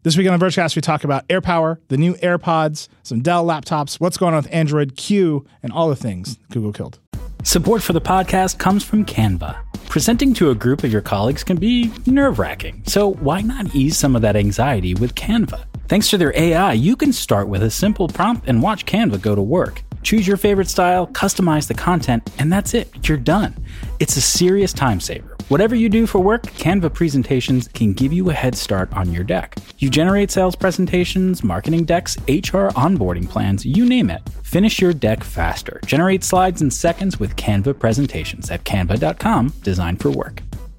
This week on the Vergecast, we talk about AirPower, the new AirPods, some Dell laptops, what's going on with Android Q, and all the things Google killed. Support for the podcast comes from Canva. Presenting to a group of your colleagues can be nerve-wracking, so why not ease some of that anxiety with Canva? Thanks to their AI, you can start with a simple prompt and watch Canva go to work. Choose your favorite style, customize the content, and that's it. You're done. It's a serious time saver. Whatever you do for work, Canva presentations can give you a head start on your deck. You generate sales presentations, marketing decks, HR onboarding plans, you name it. Finish your deck faster. Generate slides in seconds with Canva presentations at canva.com, designed for work.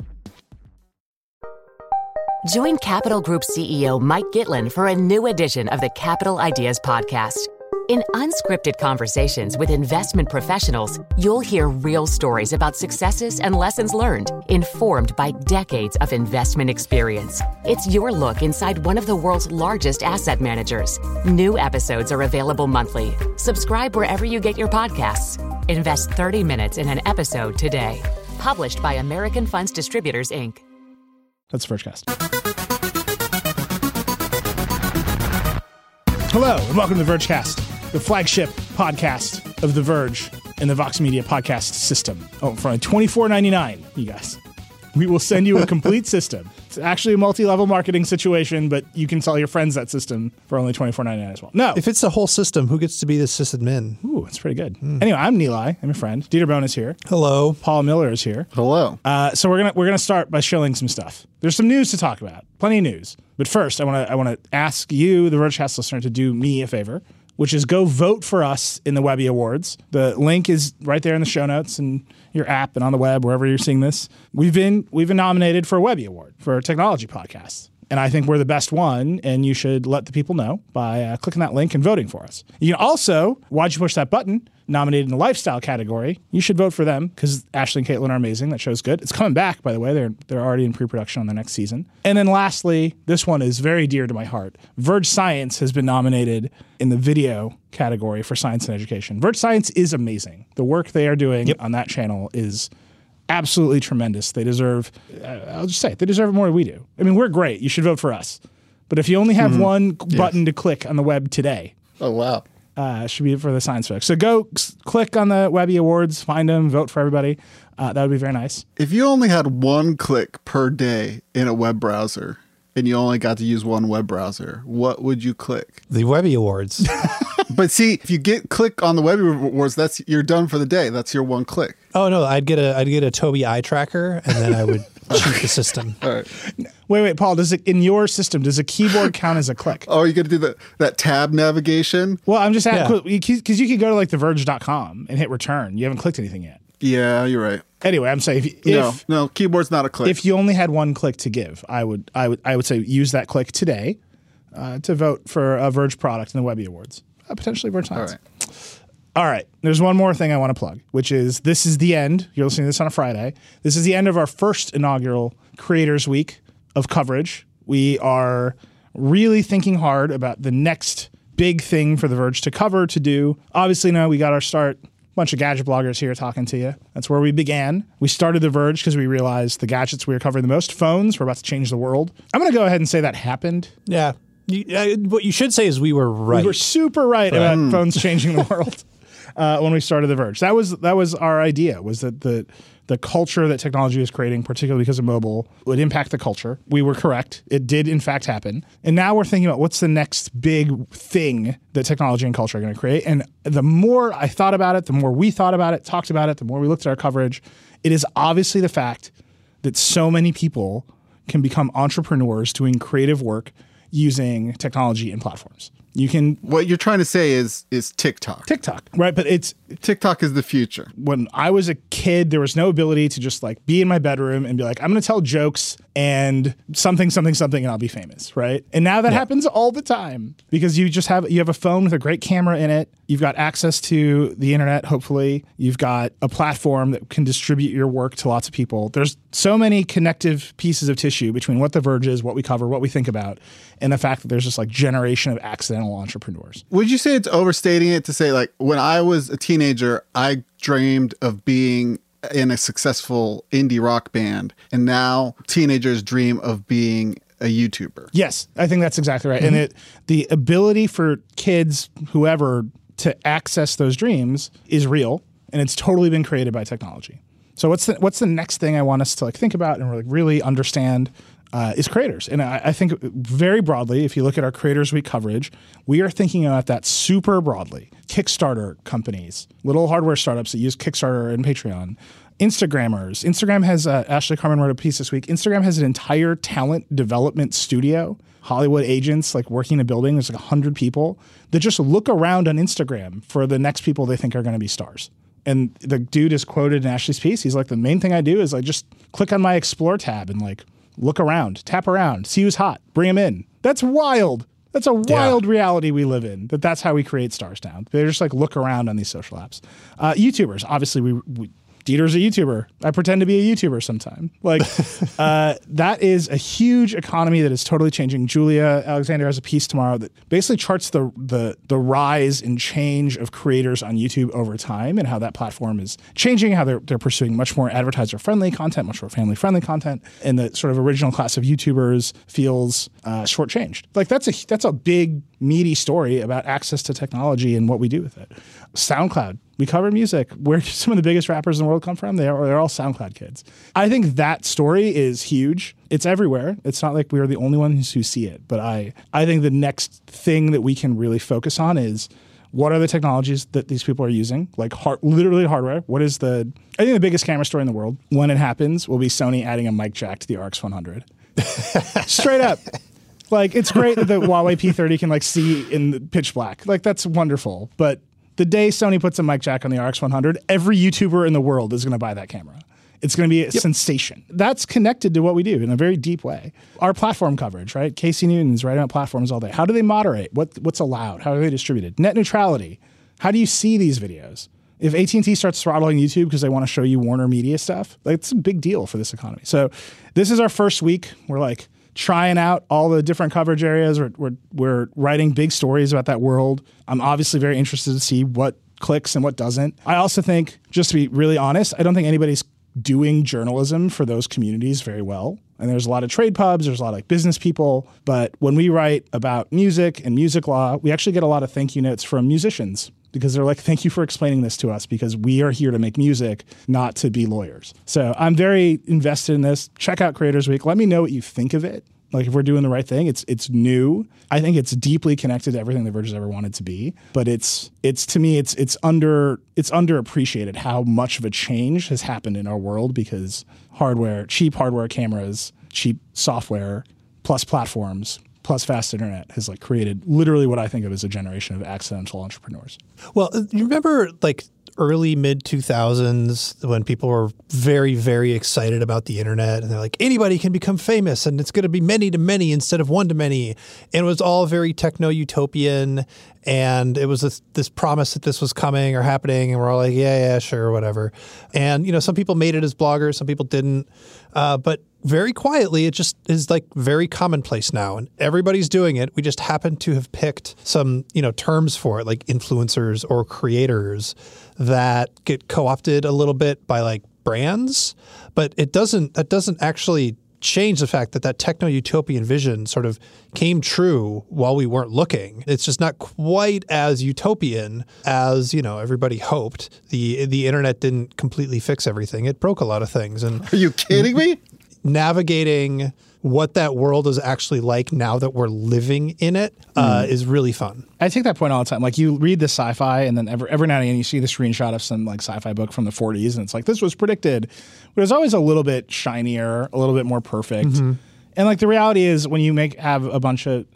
Join Capital Group CEO Mike Gitlin for a new edition of the Capital Ideas Podcast. In unscripted conversations with investment professionals, you'll hear real stories about successes and lessons learned, informed by decades of investment experience. It's your look inside one of the world's largest asset managers. New episodes are available monthly. Subscribe wherever you get your podcasts. Invest 30 minutes in an episode today. Published by American Funds Distributors, Inc. That's the Vergecast. Hello, and welcome to the Vergecast, the flagship podcast of The Verge and the Vox Media podcast system. Oh, for $24.99, you guys. We will send you a complete system. It's actually a multi-level marketing situation, but you can sell your friends that system for only $24.99 as well. No. If it's the whole system, who gets to be the sysadmin? Ooh, that's pretty good. Anyway, I'm Nilay. I'm your friend. Dieter Bohn is here. Hello. Paul Miller is here. Hello. So we're gonna start by shilling some stuff. There's some news to talk about. Plenty of news. But first, I want to ask you, the Vergecast listener, to do me a favor, which is go vote for us in the Webby Awards. The link is right there in the show notes and your app and on the web, wherever you're seeing this. We've been nominated for a Webby Award for technology podcasts. And I think we're the best one, and you should let the people know by clicking that link and voting for us. You can also, Why'd You Push That Button, nominated in the lifestyle category. You should vote for them because Ashley and Caitlin are amazing. That show's good. It's coming back, by the way. They're already in pre-production on the next season. And then lastly, this one is very dear to my heart. Verge Science has been nominated in the video category for science and education. Verge Science is amazing. The work they are doing on that channel is absolutely tremendous. They deserve, I'll just say it, they deserve it more than we do. I mean, we're great. You should vote for us. But if you only have one button to click on the web today. Oh, wow. Should be for the science folks. So go click on the Webby Awards, find them, vote for everybody. That would be very nice. If you only had one click per day in a web browser and you only got to use one web browser, what would you click? The Webby Awards. But see, if you click on the Webby Awards, you're done for the day. That's your one click. Oh no, I'd get a Tobii eye tracker, and then I would cheat the system. All right. Wait, Paul. In your system, does a keyboard count as a click? Oh, you got to do that tab navigation. Well, I'm just asking because you could go to like theverge.com and hit return. You haven't clicked anything yet. Yeah, you're right. Anyway, I'm saying no, keyboard's not a click. If you only had one click to give, I would say use that click today to vote for a Verge product in the Webby Awards. Potentially Verge Science. All right. There's one more thing I want to plug, which is this is the end. You're listening to this on a Friday. This is the end of our first inaugural Creators Week of coverage. We are really thinking hard about the next big thing for The Verge to cover, to do. Obviously, now we got our start. Bunch of gadget bloggers here talking to you. That's where we began. We started The Verge because we realized the gadgets we were covering the most, phones, were about to change the world. I'm going to go ahead and say that happened. Yeah. What you should say is we were right. We were super right about phones changing the world when we started The Verge. That was our idea, was that the culture that technology is creating, particularly because of mobile, would impact the culture. We were correct. It did, in fact, happen. And now we're thinking about what's the next big thing that technology and culture are going to create. And the more I thought about it, the more we thought about it, talked about it, the more we looked at our coverage, it is obviously the fact that so many people can become entrepreneurs doing creative work using technology and platforms. You can. What you're trying to say is TikTok. TikTok, right? But TikTok is the future. When I was a kid, there was no ability to just like be in my bedroom and be like, I'm going to tell jokes and something, and I'll be famous, right? And now that happens all the time because you have a phone with a great camera in it. You've got access to the internet, hopefully. You've got a platform that can distribute your work to lots of people. There's so many connective pieces of tissue between what The Verge is, what we cover, what we think about, and the fact that there's just like generation of accidental entrepreneurs. Would you say it's overstating it to say like when I was a teenager, I dreamed of being in a successful indie rock band, and now teenagers dream of being a YouTuber. Yes, I think that's exactly right. And the ability for kids, whoever, to access those dreams is real, and it's totally been created by technology. So what's the next thing I want us to think about and really understand is creators. And I think very broadly, if you look at our Creators Week coverage, we are thinking about that super broadly. Kickstarter companies, little hardware startups that use Kickstarter and Patreon. Instagrammers. Instagram has, Ashley Carmen wrote a piece this week, Instagram has an entire talent development studio, Hollywood agents working in a building. There's 100 people that just look around on Instagram for the next people they think are going to be stars. And the dude is quoted in Ashley's piece. He's like, the main thing I do is I just click on my Explore tab and look around, tap around, see who's hot, bring him in. That's wild. That's a wild reality we live in. That's how we create stars now. They just look around on these social apps. YouTubers, obviously we Dieter's a YouTuber. I pretend to be a YouTuber sometime. That is a huge economy that is totally changing. Julia Alexander has a piece tomorrow that basically charts the rise and change of creators on YouTube over time and how that platform is changing, how they're pursuing much more advertiser-friendly content, much more family-friendly content, and the sort of original class of YouTubers feels shortchanged. That's a big, meaty story about access to technology and what we do with it. SoundCloud. We cover music. Where do some of the biggest rappers in the world come from? They're all SoundCloud kids. I think that story is huge. It's everywhere. It's not like we're the only ones who see it. But I think the next thing that we can really focus on is what are the technologies that these people are using? Literally hardware. I think the biggest camera story in the world, when it happens, will be Sony adding a mic jack to the RX 100. Straight up. It's great that the Huawei P30 can see in the pitch black. That's wonderful. But the day Sony puts a mic jack on the RX 100, every YouTuber in the world is going to buy that camera. It's going to be a sensation. That's connected to what we do in a very deep way. Our platform coverage, right? Casey Newton's writing about platforms all day. How do they moderate? What's allowed? How are they distributed? Net neutrality. How do you see these videos? If AT&T starts throttling YouTube because they want to show you Warner Media stuff, it's a big deal for this economy. So this is our first week. We're trying out all the different coverage areas. We're writing big stories about that world. I'm obviously very interested to see what clicks and what doesn't. I also think, just to be really honest, I don't think anybody's doing journalism for those communities very well. And there's a lot of trade pubs, there's a lot of business people. But when we write about music and music law, we actually get a lot of thank you notes from musicians because they're thank you for explaining this to us because we are here to make music, not to be lawyers. So I'm very invested in this. Check out Creators Week. Let me know what you think of it. If we're doing the right thing. It's new. I think it's deeply connected to everything The Verge has ever wanted to be. But it's to me, it's underappreciated how much of a change has happened in our world because cheap hardware cameras, cheap software, plus platforms, plus fast internet has created literally what I think of as a generation of accidental entrepreneurs. Well, you remember early mid-2000s when people were very, very excited about the internet and they're like, anybody can become famous and it's going to be many to many instead of one to many. And it was all very techno-utopian and it was this promise that this was coming or happening and we're all like, yeah, sure, whatever. And, some people made it as bloggers, some people didn't. But very quietly, it just is very commonplace now and everybody's doing it. We just happen to have picked some, terms for it like influencers or creators that get co-opted a little bit by brands, but that doesn't actually change the fact that techno-utopian vision sort of came true while we weren't looking. It's just not quite as utopian as, everybody hoped. The internet didn't completely fix everything. It broke a lot of things. And are you kidding me? Navigating what that world is actually like now that we're living in it is really fun. I take that point all the time. You read the sci-fi and then every now and again you see the screenshot of some sci-fi book from the 40s and it's this was predicted. But it's always a little bit shinier, a little bit more perfect. Mm-hmm. And the reality is when you have a bunch of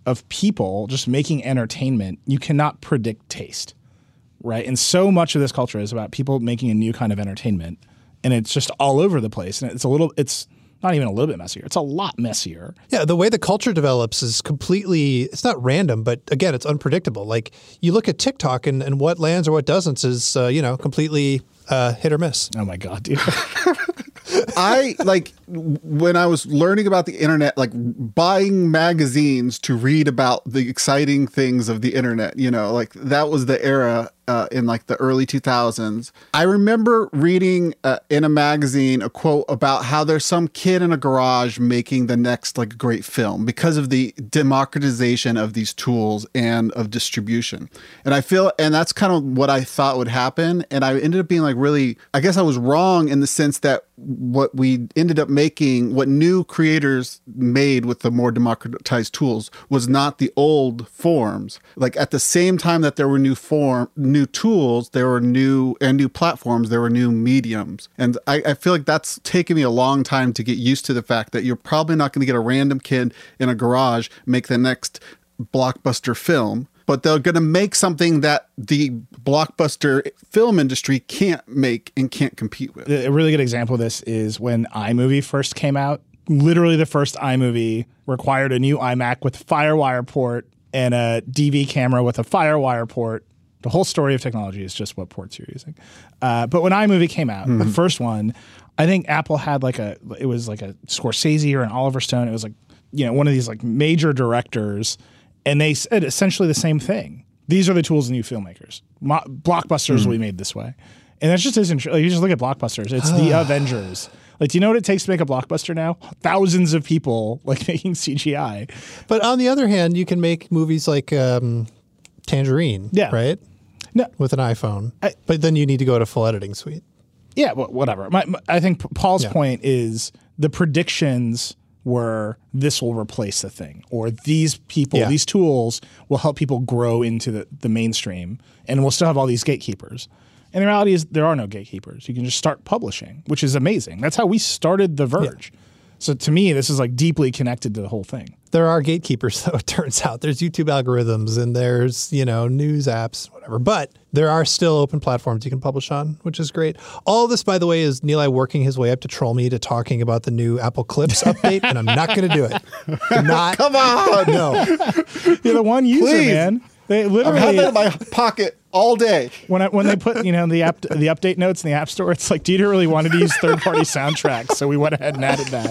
people just making entertainment, you cannot predict taste, right? And so much of this culture is about people making a new kind of entertainment and it's just all over the place. And it's not even a little bit messier. It's a lot messier. Yeah, the way the culture develops is it's not random, but again, it's unpredictable. You look at TikTok and what lands or what doesn't is, completely hit or miss. Oh my God, dude. when I was learning about the internet, like buying magazines to read about the exciting things of the internet, you know, like that was the era in like the early 2000s. I remember reading in a magazine a quote about how there's some kid in a garage making the next like great film because of the democratization of these tools and of distribution. And I feel, and that's kind of what I thought would happen. And I ended up being like really, I guess I was wrong in the sense that what we ended up making, what new creators made with the more democratized tools was not the old forms. Like at the same time that there were new tools, there were new platforms, there were new mediums. And I feel like that's taken me a long time to get used to the fact that you're probably not going to get a random kid in a garage make the next blockbuster film, but they're going to make something that the blockbuster film industry can't make and can't compete with. A really good example of this is when iMovie first came out. Literally the first iMovie required a new iMac with FireWire port and a DV camera with a FireWire port. The whole story of technology is just what ports you're using. But when iMovie came out, the first one, I think Apple had it was like a Scorsese or an Oliver Stone. It was like, you know, one of these like major directors. And they said essentially the same thing. These are the tools of new filmmakers. Blockbusters will be made this way. And that just isn't true. Like, you just look at blockbusters. It's the Avengers. Like, do you know what it takes to make a blockbuster now? Thousands of people like making CGI. But on the other hand, you can make movies like Tangerine, right? No, with an iPhone. But then you need to go to full editing suite. Yeah, well, whatever. I think Paul's point is the predictions were this will replace the thing, or these people, these tools will help people grow into the mainstream, and we'll still have all these gatekeepers. And the reality is there are no gatekeepers. You can just start publishing, which is amazing. That's how we started The Verge. Yeah. So to me, this is like deeply connected to the whole thing. There are gatekeepers, though, it turns out. There's YouTube algorithms and there's, you know, news apps, whatever. But there are still open platforms you can publish on, which is great. All this, by the way, is Nilay working his way up to troll me to talking about the new Apple Clips update, and I'm not going to do it. Come on! No. You're the one user, man. They literally have that in my pocket all day. When they put, you know, the update notes in the App Store, it's like Dieter really wanted to use third-party soundtracks, so we went ahead and added that.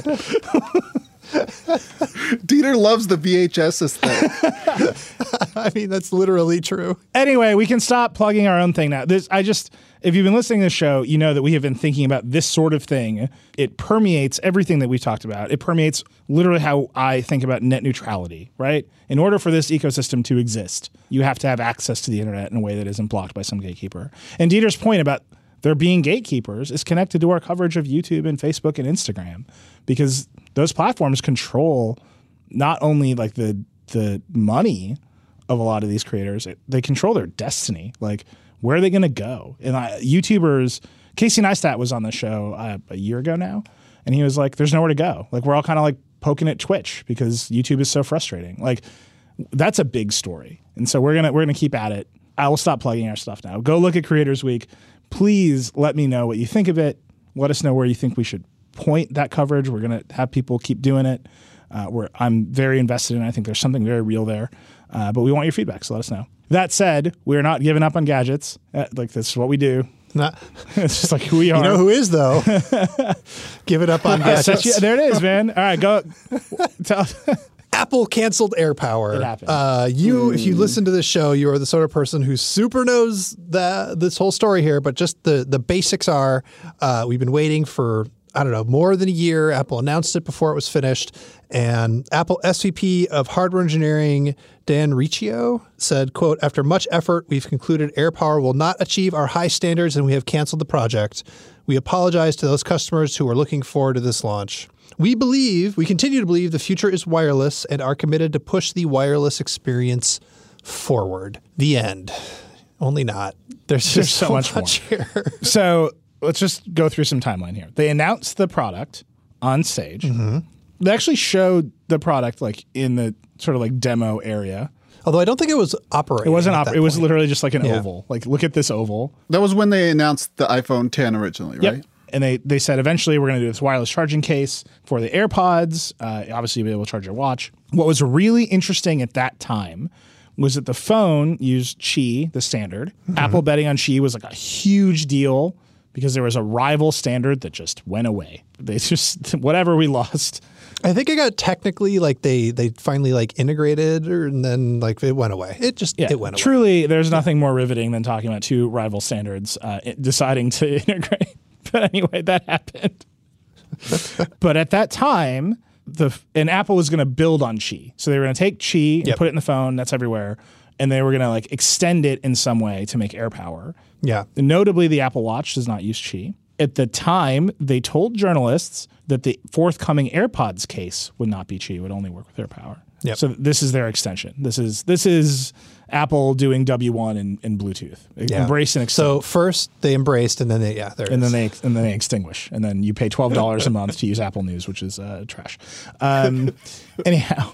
Dieter loves the VHS aesthetic. I mean, that's literally true. Anyway, we can stop plugging our own thing now. If you've been listening to the show, you know that we have been thinking about this sort of thing. It permeates everything that we've talked about. It permeates literally how I think about net neutrality, right? In order for this ecosystem to exist, you have to have access to the internet in a way that isn't blocked by some gatekeeper. And Dieter's point about there being gatekeepers is connected to our coverage of YouTube and Facebook and Instagram, because those platforms control not only like the money of a lot of these creators, they control their destiny. Like, where are they going to go? And YouTubers, Casey Neistat was on the show a year ago now, and he was like, there's nowhere to go. Like, we're all kind of like poking at Twitch because YouTube is so frustrating. Like, that's a big story. And so we're gonna keep at it. I will stop plugging our stuff now. Go look at Creators Week. Please let me know what you think of it. Let us know where you think we should point that coverage. We're going to have people keep doing it. I'm very invested in it. I think there's something very real there. But we want your feedback, so let us know. That said, we're not giving up on gadgets. Like, this is what we do. It's just like who we are. You know who is, though? Give it up on gadgets. There it is, man. All right, go. Apple canceled AirPower. It happened. If you listen to this show, you are the sort of person who super knows this whole story here, but just the basics are, we've been waiting for, I don't know, more than a year. Apple announced it before it was finished. And Apple SVP of Hardware Engineering, Dan Riccio, said, quote, after much effort, we've concluded AirPower will not achieve our high standards and we have canceled the project. We apologize to those customers who are looking forward to this launch. We continue to believe the future is wireless and are committed to push the wireless experience forward. The end. Only not. There's so much more here. So let's just go through some timeline here. They announced the product on stage. Mm-hmm. They actually showed the product like in the sort of like demo area. Although I don't think it was operating. It wasn't operating. It was literally just like an oval. Like, look at this oval. That was when they announced the iPhone 10 originally, right? Yep. And they said eventually we're going to do this wireless charging case for the AirPods. Obviously, you'll be able to charge your watch. What was really interesting at that time was that the phone used Qi, the standard. Mm-hmm. Apple betting on Qi was like a huge deal because there was a rival standard that just went away. They just, whatever we lost. I think it got technically like they finally like integrated and then like it went away. It went away. Truly, there's nothing more riveting than talking about two rival standards deciding to integrate. But anyway, that happened. But at that time, and Apple was going to build on Qi. So they were going to take Qi and put it in the phone. That's everywhere. And they were going to like extend it in some way to make AirPower. Yeah. Notably, the Apple Watch does not use Qi. At the time, they told journalists that the forthcoming AirPods case would not be Qi, would only work with AirPower. Yep. So this is their extension. This is Apple doing W1 in Bluetooth. Embrace and extend. So first they embraced, and then they then they extinguish, and then you pay $12 a month to use Apple News, which is trash. Anyhow,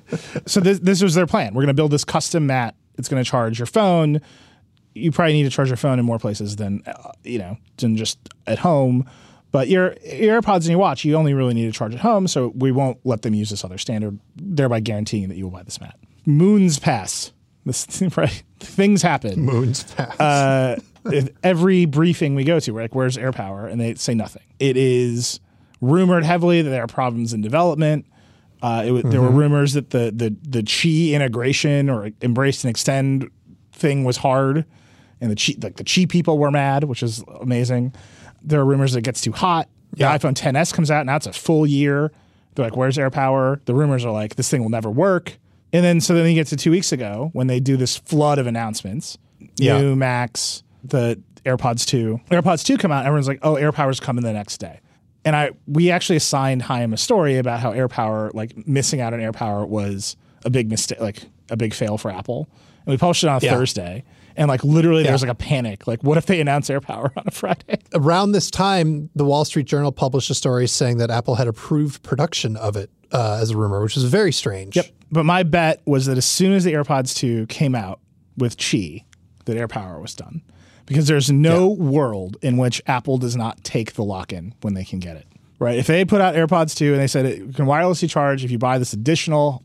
so this was their plan. We're going to build this custom mat. It's going to charge your phone. You probably need to charge your phone in more places than than just at home. But your AirPods and your watch, you only really need to charge at home, so we won't let them use this other standard, thereby guaranteeing that you will buy this mat. Moons pass. Right? Things happen. Moons pass. Every briefing we go to, we're like, where's AirPower? And they say nothing. It is rumored heavily that there are problems in development. There were rumors that the Qi integration or embrace and extend thing was hard, and the Qi people were mad, which is amazing. There are rumors that it gets too hot. The iPhone XS comes out, now it's a full year. They're like, where's AirPower? The rumors are like, this thing will never work. And then you get to 2 weeks ago when they do this flood of announcements. New Max, the AirPods 2. AirPods 2 come out, and everyone's like, oh, AirPower's coming the next day. And we actually assigned Chaim a story about how AirPower, like missing out on AirPower was a big mistake, like a big fail for Apple. And we published it on a Thursday. And like literally there was like a panic. Like, what if they announce AirPower on a Friday? Around this time, the Wall Street Journal published a story saying that Apple had approved production of it as a rumor, which is very strange. Yep. But my bet was that as soon as the AirPods 2 came out with Qi, that AirPower was done. Because there's no world in which Apple does not take the lock-in when they can get it. Right? If they put out AirPods 2 and they said it can wirelessly charge if you buy this additional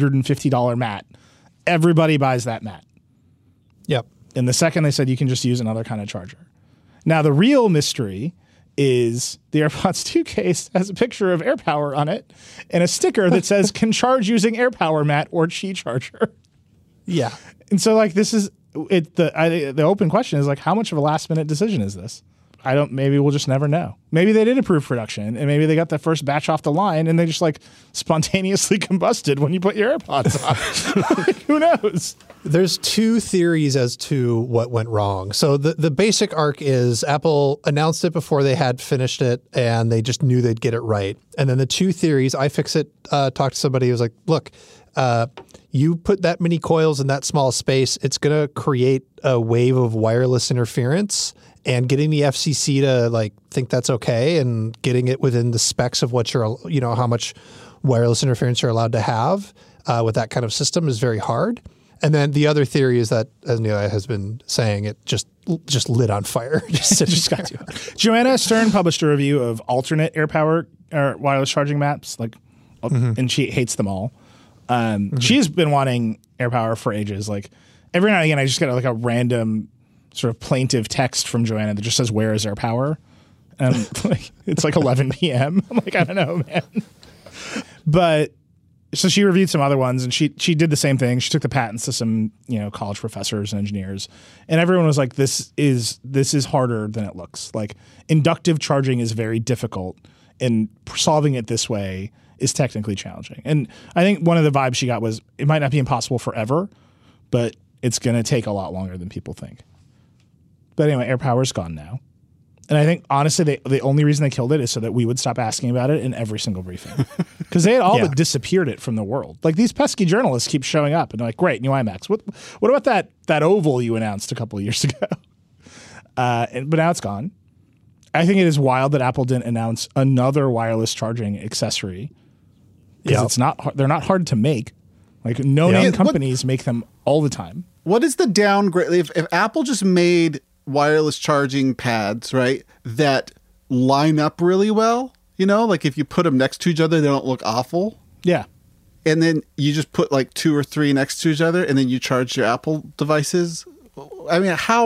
$150 mat, everybody buys that mat. Yep. And the second they said you can just use another kind of charger. Now, the real mystery is the AirPods 2 case has a picture of AirPower on it and a sticker that says can charge using AirPower mat or Qi charger. Yeah. And so like this is it. The open question is like, how much of a last minute decision is this? Maybe we'll just never know. Maybe they did approve production and maybe they got the first batch off the line and they just like spontaneously combusted when you put your AirPods on. Like, who knows? There's two theories as to what went wrong. So the basic arc is Apple announced it before they had finished it and they just knew they'd get it right. And then the two theories, iFixit talked to somebody who was like, look, you put that many coils in that small space, it's going to create a wave of wireless interference. And getting the FCC to like think that's okay and getting it within the specs of what you're, how much wireless interference you're allowed to have with that kind of system is very hard. And then the other theory is that, as Nilay has been saying, it just lit on fire. just got to. Joanna Stern published a review of alternate AirPower or wireless charging maps, and she hates them all. She's been wanting AirPower for ages. Like every now and again, I just get like a random sort of plaintive text from Joanna that just says, "Where is AirPower?" And it's like 11 p.m. I'm like, I don't know, man. But so she reviewed some other ones, and she did the same thing. She took the patents to some college professors and engineers, and everyone was like, "This is harder than it looks. Like inductive charging is very difficult, and solving it this way is technically challenging." And I think one of the vibes she got was it might not be impossible forever, but it's going to take a lot longer than people think. But anyway, AirPower's gone now. And I think, honestly, the only reason they killed it is so that we would stop asking about it in every single briefing. Because they had all but disappeared it from the world. Like, these pesky journalists keep showing up and they're like, great, new iMacs. What about that oval you announced a couple of years ago? But now it's gone. I think it is wild that Apple didn't announce another wireless charging accessory. Because they're not hard to make. Like, no-name companies make them all the time. What is the downgrade? If Apple just made wireless charging pads, right, that line up really well, like if you put them next to each other, they don't look awful. Yeah. And then you just put like 2 or 3 next to each other and then you charge your Apple devices. I mean, how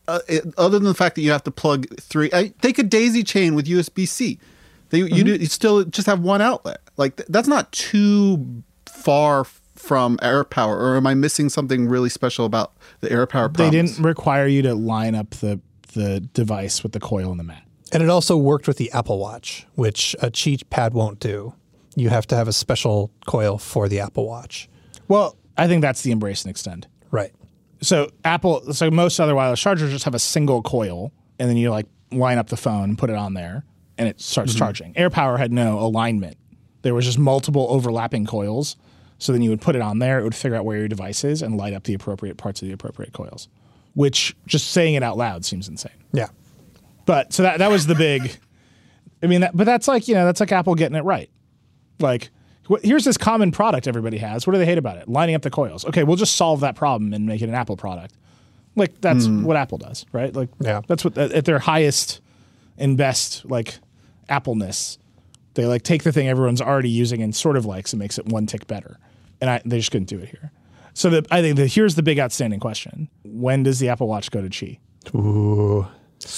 other than the fact that you have to plug 3, they could daisy chain with USB-C. You still just have one outlet. Like that's not too far from AirPower, or am I missing something really special about the AirPower promise? They didn't require you to line up the device with the coil and the mat. And it also worked with the Apple Watch, which a Qi pad won't do. You have to have a special coil for the Apple Watch. Well, I think that's the embrace and extend. Right. So most other wireless chargers just have a single coil, and then you like line up the phone and put it on there, and it starts charging. AirPower had no alignment. There was just multiple overlapping coils. So then you would put it on there, it would figure out where your device is and light up the appropriate parts of the appropriate coils, which just saying it out loud seems insane. Yeah. But so that was the big, but that's like, that's like Apple getting it right. Like, here's this common product everybody has. What do they hate about it? Lining up the coils. Okay, we'll just solve that problem and make it an Apple product. Like, that's what Apple does, right? Like, that's what, at their highest and best, like, Apple-ness, they like take the thing everyone's already using and sort of likes and makes it one tick better. And they just couldn't do it here. So I think here's the big outstanding question. When does the Apple Watch go to Qi? Ooh.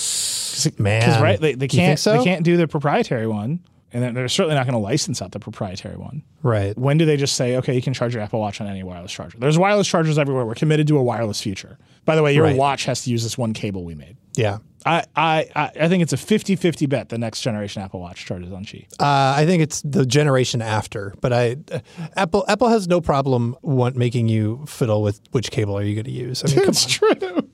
Man. Because, right, they can't, so? They can't do the proprietary one. And they're certainly not going to license out the proprietary one. Right. When do they just say, okay, you can charge your Apple Watch on any wireless charger? There's wireless chargers everywhere. We're committed to a wireless future. By the way, your watch has to use this one cable we made. Yeah. I think it's a 50-50 bet the next generation Apple Watch charges on Qi. I think it's the generation after. But Apple has no problem making you fiddle with which cable are you going to use. I mean, It's true.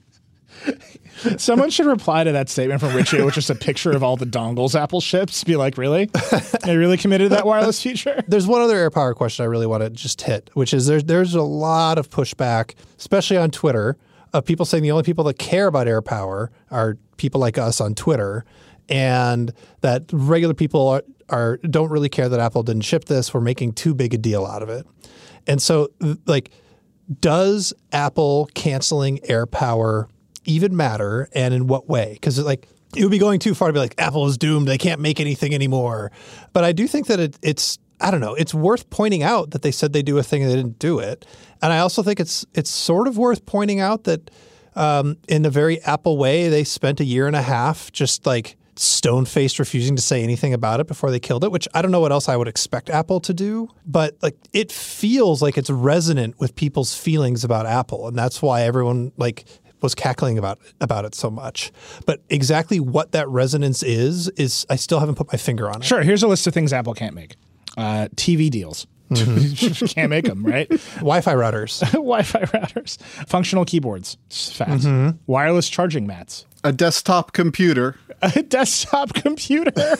Someone should reply to that statement from Richie, which is a picture of all the dongles Apple ships. Be like, really? Are you really committed to that wireless feature? There's one other AirPower question I really want to just hit, which is there's a lot of pushback, especially on Twitter, of people saying the only people that care about AirPower are people like us on Twitter, and that regular people don't really care that Apple didn't ship this. We're making too big a deal out of it. And so, like, does Apple canceling AirPower even matter, and in what way? Because it would be going too far to be like, Apple is doomed, they can't make anything anymore. But I do think that it's I don't know, it's worth pointing out that they said they do a thing and they didn't do it. And I also think it's sort of worth pointing out that in a very Apple way, they spent a year and a half just like stone-faced refusing to say anything about it before they killed it, which I don't know what else I would expect Apple to do. But like, it feels like it's resonant with people's feelings about Apple. And that's why everyone was cackling about it so much. But exactly what that resonance is I still haven't put my finger on it. Sure. Here's a list of things Apple can't make. TV deals. Can't make them, right? Wi-Fi routers. Wi-Fi routers. Functional keyboards. Fast. Wireless charging mats. A desktop computer. A desktop computer.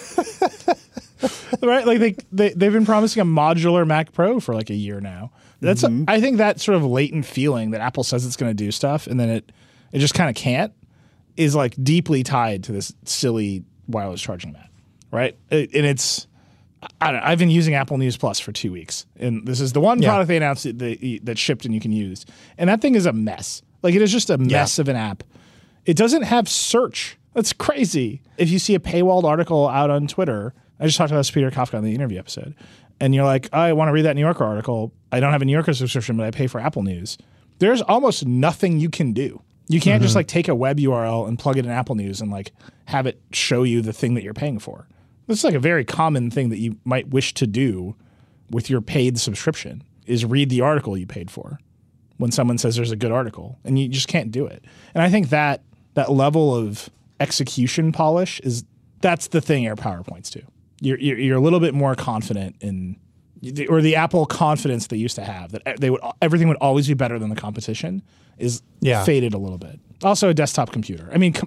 Right? Like they've been promising a modular Mac Pro for like a year now. That's I think that sort of latent feeling that Apple says it's going to do stuff and then it just kind of can't is like deeply tied to this silly wireless charging mat, right? And it's I don't know, I've been using Apple News Plus for 2 weeks, and this is the one product they announced that shipped and you can use, and that thing is a mess. Like, it is just a mess of an app. It doesn't have search. That's crazy. If you see a paywalled article out on Twitter, I just talked about this Peter Kafka on the interview episode, and you're like, I want to read that New Yorker article. I don't have a New Yorker subscription, but I pay for Apple News. There's almost nothing you can do. You can't just like take a web URL and plug it in Apple News and like have it show you the thing that you're paying for. This is like a very common thing that you might wish to do with your paid subscription is read the article you paid for when someone says there's a good article, and you just can't do it. And I think that level of execution polish that's the thing AirPower points to. You're a little bit more confident in, or the Apple confidence they used to have that everything would always be better than the competition is faded a little bit. Also a desktop computer. I mean, come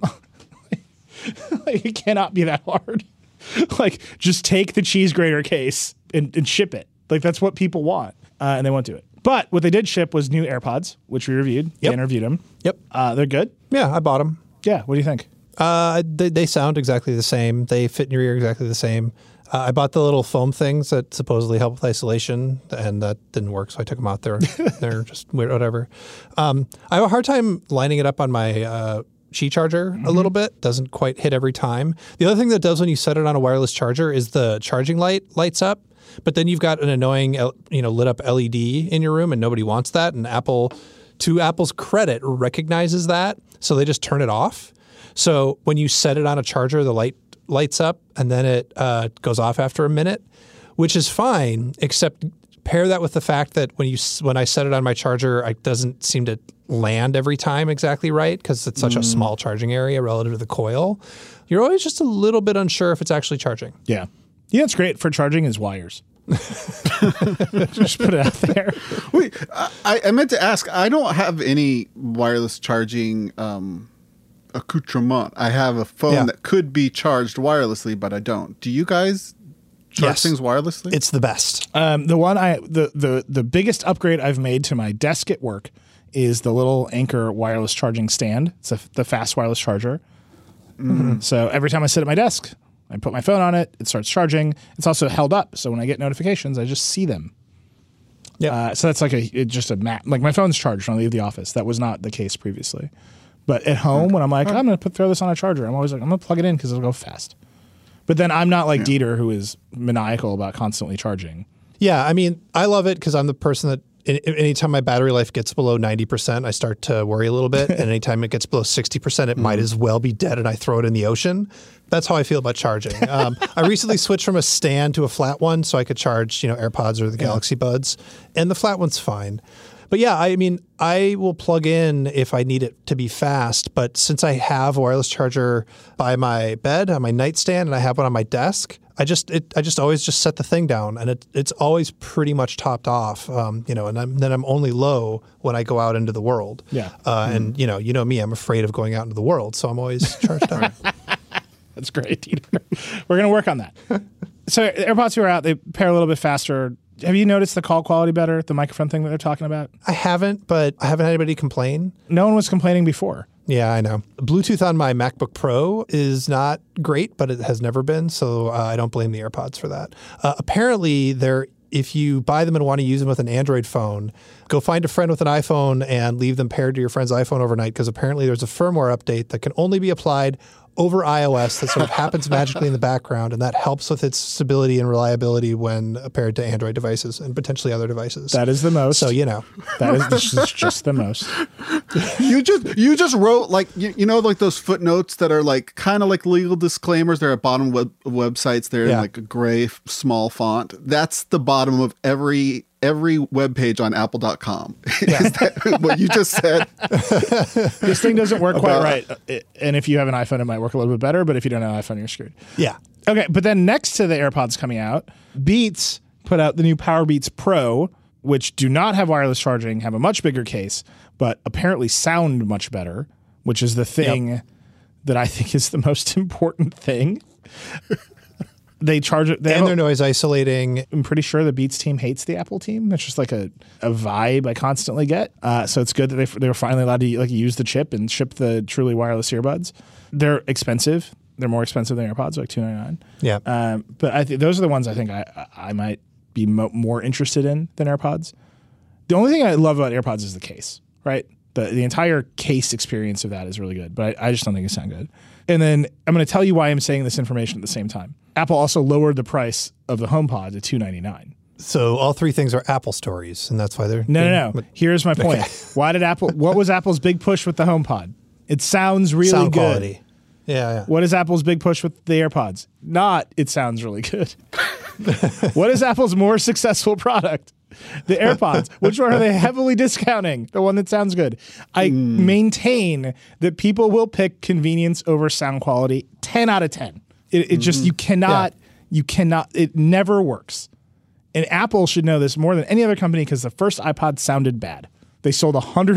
on. Like, it cannot be that hard. Like, just take the cheese grater case and ship it. Like, that's what people want, and they won't do it. But what they did ship was new AirPods, which we reviewed. Yep. Dan reviewed them. Yep. They're good. Yeah, I bought them. Yeah. What do you think? They sound exactly the same. They fit in your ear exactly the same. I bought the little foam things that supposedly help with isolation, and that didn't work, so I took them out there. They're just weird, whatever. I have a hard time lining it up on my Qi charger a little bit. Doesn't quite hit every time. The other thing that does when you set it on a wireless charger is the charging light lights up, but then you've got an annoying lit up LED in your room, and nobody wants that. And Apple to Apple's credit, recognizes that, so they just turn it off. So when you set it on a charger, the light lights up and then it goes off after a minute, which is fine, except pair that with the fact that when I set it on my charger, it doesn't seem to land every time exactly right because it's such a small charging area relative to the coil. You're always just a little bit unsure if it's actually charging. Yeah. You know what's great for charging is wires. Just put it out there. Wait, I meant to ask, I don't have any wireless charging accoutrement. I have a phone that could be charged wirelessly, but I don't. Do you guys charge things wirelessly? It's the best. The biggest upgrade I've made to my desk at work is the little Anker wireless charging stand. It's the fast wireless charger. So every time I sit at my desk, I put my phone on it, it starts charging. It's also held up, so when I get notifications, I just see them. Yeah. So that's like just a map. Like my phone's charged when I leave the office. That was not the case previously. But at home, when I'm like, I'm going to throw this on a charger, I'm always like, I'm going to plug it in because it'll go fast. But then I'm not like Dieter, who is maniacal about constantly charging. Yeah, I mean, I love it because I'm the person that anytime my battery life gets below 90%, I start to worry a little bit. And anytime it gets below 60%, it might as well be dead and I throw it in the ocean. That's how I feel about charging. I recently switched from a stand to a flat one so I could charge, AirPods or the Galaxy Buds. And the flat one's fine. But yeah, I mean, I will plug in if I need it to be fast. But since I have a wireless charger by my bed, on my nightstand, and I have one on my desk, I just always just set the thing down, and it's always pretty much topped off. And then I'm only low when I go out into the world. Yeah. And you know me, I'm afraid of going out into the world, so I'm always charged up. That's great, Dieter. We're gonna work on that. So AirPods 2 are out. They pair a little bit faster. Have you noticed the call quality better, the microphone thing that they're talking about? I haven't, but I haven't had anybody complain. No one was complaining before. Yeah, I know. Bluetooth on my MacBook Pro is not great, but it has never been, so I don't blame the AirPods for that. Apparently, if you buy them and want to use them with an Android phone, go find a friend with an iPhone and leave them paired to your friend's iPhone overnight, because apparently there's a firmware update that can only be applied over iOS that sort of happens magically in the background, and that helps with its stability and reliability when paired to Android devices and potentially other devices. That is the most. So, That is just the most. You just wrote like those footnotes that are like kind of like legal disclaimers. They're at bottom websites. They're in like a gray small font. That's the bottom of every web page on apple.com. Is that what you just said? This thing doesn't work quite right. And if you have an iPhone, it might work a little bit better. But if you don't have an iPhone, you're screwed. Yeah. Okay. But then next to the AirPods coming out, Beats put out the new Powerbeats Pro, which do not have wireless charging, have a much bigger case, but apparently sound much better, which is the thing that I think is the most important thing. They charge it. They're noise isolating. I'm pretty sure the Beats team hates the Apple team. It's just like a vibe I constantly get. So it's good that they were finally allowed to use the chip and ship the truly wireless earbuds. They're expensive. They're more expensive than AirPods, like $299. Yeah. But I think those are the ones I think I might be more interested in than AirPods. The only thing I love about AirPods is the case, right? The entire case experience of that is really good, but I just don't think it sounds good. And then I'm going to tell you why I'm saying this information at the same time. Apple also lowered the price of the HomePod to $299. So all three things are Apple stories, and that's why they're... No. Here's my point. Okay. What was Apple's big push with the HomePod? It sounds really Sound good. Quality. Yeah. What is Apple's big push with the AirPods? Not, it sounds really good. What is Apple's more successful product? The AirPods. Which one are they heavily discounting? The one that sounds good. I maintain that people will pick convenience over sound quality 10 out of 10. It just, you cannot, it never works. And Apple should know this more than any other company because the first iPod sounded bad. They sold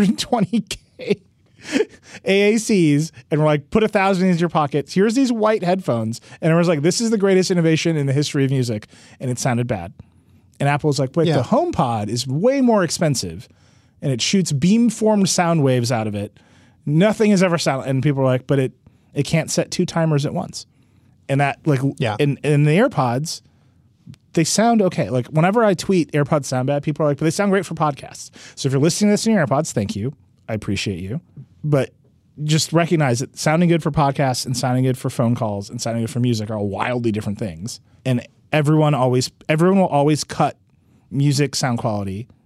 120K AACs and were like, put 1,000 in your pockets. Here's these white headphones. And it was like, this is the greatest innovation in the history of music. And it sounded bad. And Apple's like, wait, the HomePod is way more expensive and it shoots beam-formed sound waves out of it. Nothing is ever sound. And people are like, but it can't set 2 timers at once. And that, like, in the AirPods, they sound okay. Like, whenever I tweet AirPods sound bad, people are like, but they sound great for podcasts. So if you're listening to this in your AirPods, thank you. I appreciate you. But just recognize that sounding good for podcasts and sounding good for phone calls and sounding good for music are all wildly different things. And everyone will always cut music sound quality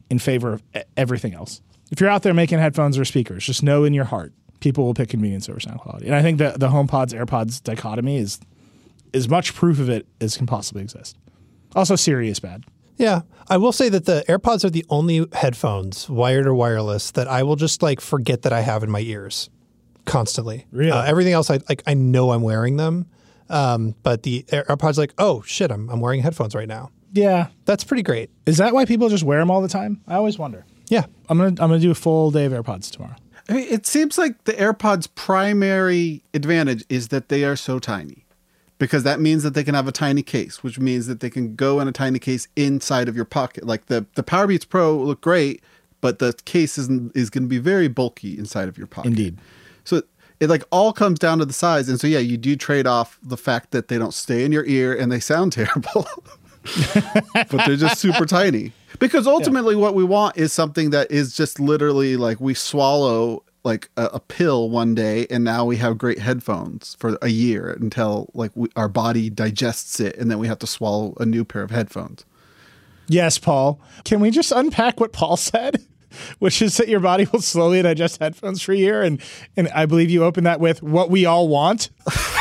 in favor of everything else. If you're out there making headphones or speakers, just know in your heart, people will pick convenience over sound quality. And I think that the HomePods, AirPods dichotomy is as much proof of it as can possibly exist. Also, Siri is bad. Yeah. I will say that the AirPods are the only headphones, wired or wireless, that I will just like forget that I have in my ears constantly. Really? Everything else, I know I'm wearing them. But the AirPods, like, oh shit, I'm wearing headphones right now. Yeah. That's pretty great. Is that why people just wear them all the time? I always wonder. Yeah. I'm gonna do a full day of AirPods tomorrow. I mean, it seems like the AirPods' primary advantage is that they are so tiny, because that means that they can have a tiny case, which means that they can go in a tiny case inside of your pocket. Like the Powerbeats Pro look great, but the case is going to be very bulky inside of your pocket. Indeed. So it like all comes down to the size. And so, yeah, you do trade off the fact that they don't stay in your ear and they sound terrible, but they're just super tiny. Because ultimately what we want is something that is just literally like we swallow like a pill one day and now we have great headphones for a year until like our body digests it and then we have to swallow a new pair of headphones. Yes, Paul. Can we just unpack what Paul said? Which is that your body will slowly digest headphones for a year. And I believe you opened that with what we all want.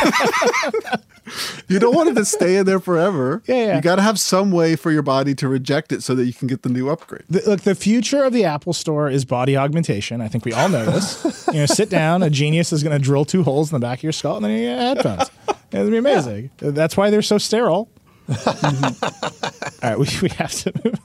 You don't want it to stay in there forever. Yeah. You got to have some way for your body to reject it so that you can get the new upgrade. Look, the future of the Apple Store is body augmentation. I think we all know this. Sit down, a genius is going to drill 2 holes in the back of your skull, and then you get headphones. It's going to be amazing. Yeah. That's why they're so sterile. All right, we have to move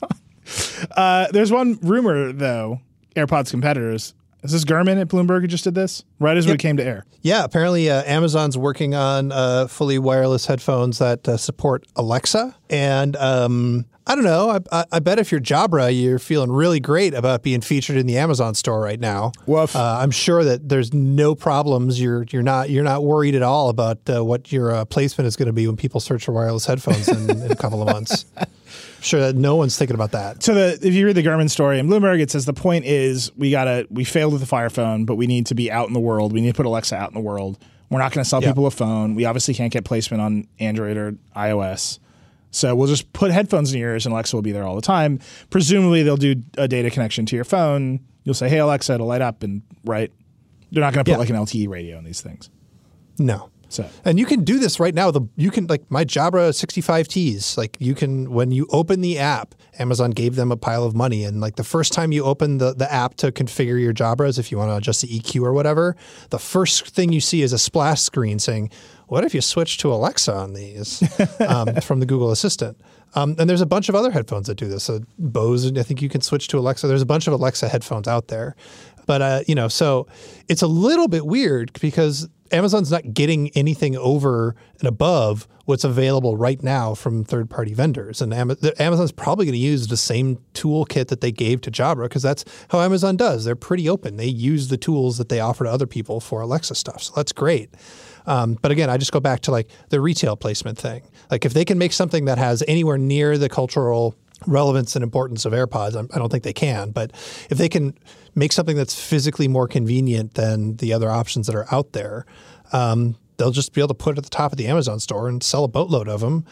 on. There's one rumor, though, AirPods competitors. Is this Gurman at Bloomberg who just did this? Right as we came to air. Yeah, apparently Amazon's working on fully wireless headphones that support Alexa. And I don't know. I bet if you're Jabra, you're feeling really great about being featured in the Amazon store right now. Woof. I'm sure that there's no problems. You're not worried at all about what your placement is going to be when people search for wireless headphones in a couple of months. Sure that no one's thinking about that. So if you read the Gurman story in Bloomberg, it says the point is we failed with the Fire Phone, but we need to be out in the world. We need to put Alexa out in the world. We're not going to sell people a phone. We obviously can't get placement on Android or iOS. So we'll just put headphones in your ears and Alexa will be there all the time. Presumably they'll do a data connection to your phone. You'll say, hey, Alexa, it'll light up. And right. They're not going to put like an LTE radio in these things. No. So. And you can do this right now. You can, like my Jabra 65Ts, like you can, when you open the app, Amazon gave them a pile of money. And like the first time you open the app to configure your Jabras, if you want to adjust the EQ or whatever, the first thing you see is a splash screen saying, what if you switch to Alexa on these from the Google Assistant? And there's a bunch of other headphones that do this. So Bose, I think you can switch to Alexa. There's a bunch of Alexa headphones out there. But, so it's a little bit weird because Amazon's not getting anything over and above what's available right now from third-party vendors. And Amazon's probably going to use the same toolkit that they gave to Jabra because that's how Amazon does. They're pretty open. They use the tools that they offer to other people for Alexa stuff. So that's great. But again, I just go back to like the retail placement thing. Like if they can make something that has anywhere near the cultural relevance and importance of AirPods, I don't think they can. But if they can make something that's physically more convenient than the other options that are out there, they'll just be able to put it at the top of the Amazon store and sell a boatload of them.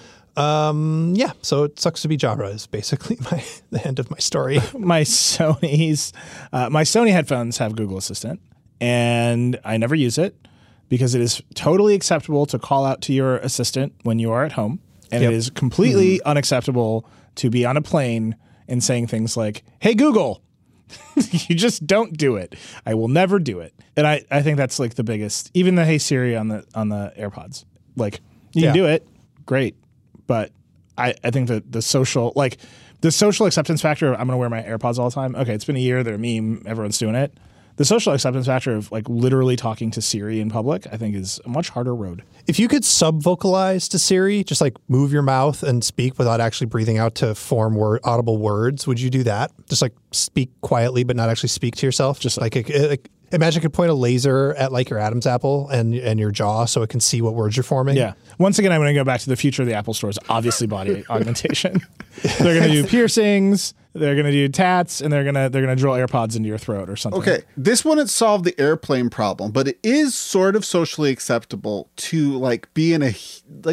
So it sucks to be Jabra is basically the end of my story. My Sony headphones have Google Assistant, and I never use it because it is totally acceptable to call out to your assistant when you are at home, and it is completely unacceptable to be on a plane and saying things like, hey, Google. You just don't do it. I will never do it. And I think that's like the biggest, even the Hey Siri on the AirPods. Like you can do it, great. But I think that the social acceptance factor of I'm going to wear my AirPods all the time. Okay, it's been a year, they're a meme, everyone's doing it. The social acceptance factor of like literally talking to Siri in public, I think is a much harder road. If you could sub-vocalize to Siri, just like move your mouth and speak without actually breathing out to form audible words, would you do that? Just like speak quietly but not actually speak to yourself? Just like imagine you could point a laser at like your Adam's apple and your jaw so it can see what words you're forming. Yeah. Once again, I'm going to go back to the future of the Apple Store is obviously body augmentation. They're going to do piercings, they're going to do tats, and they're going to drill AirPods into your throat or something. Okay, this wouldn't solve the airplane problem, but it is sort of socially acceptable to like be in a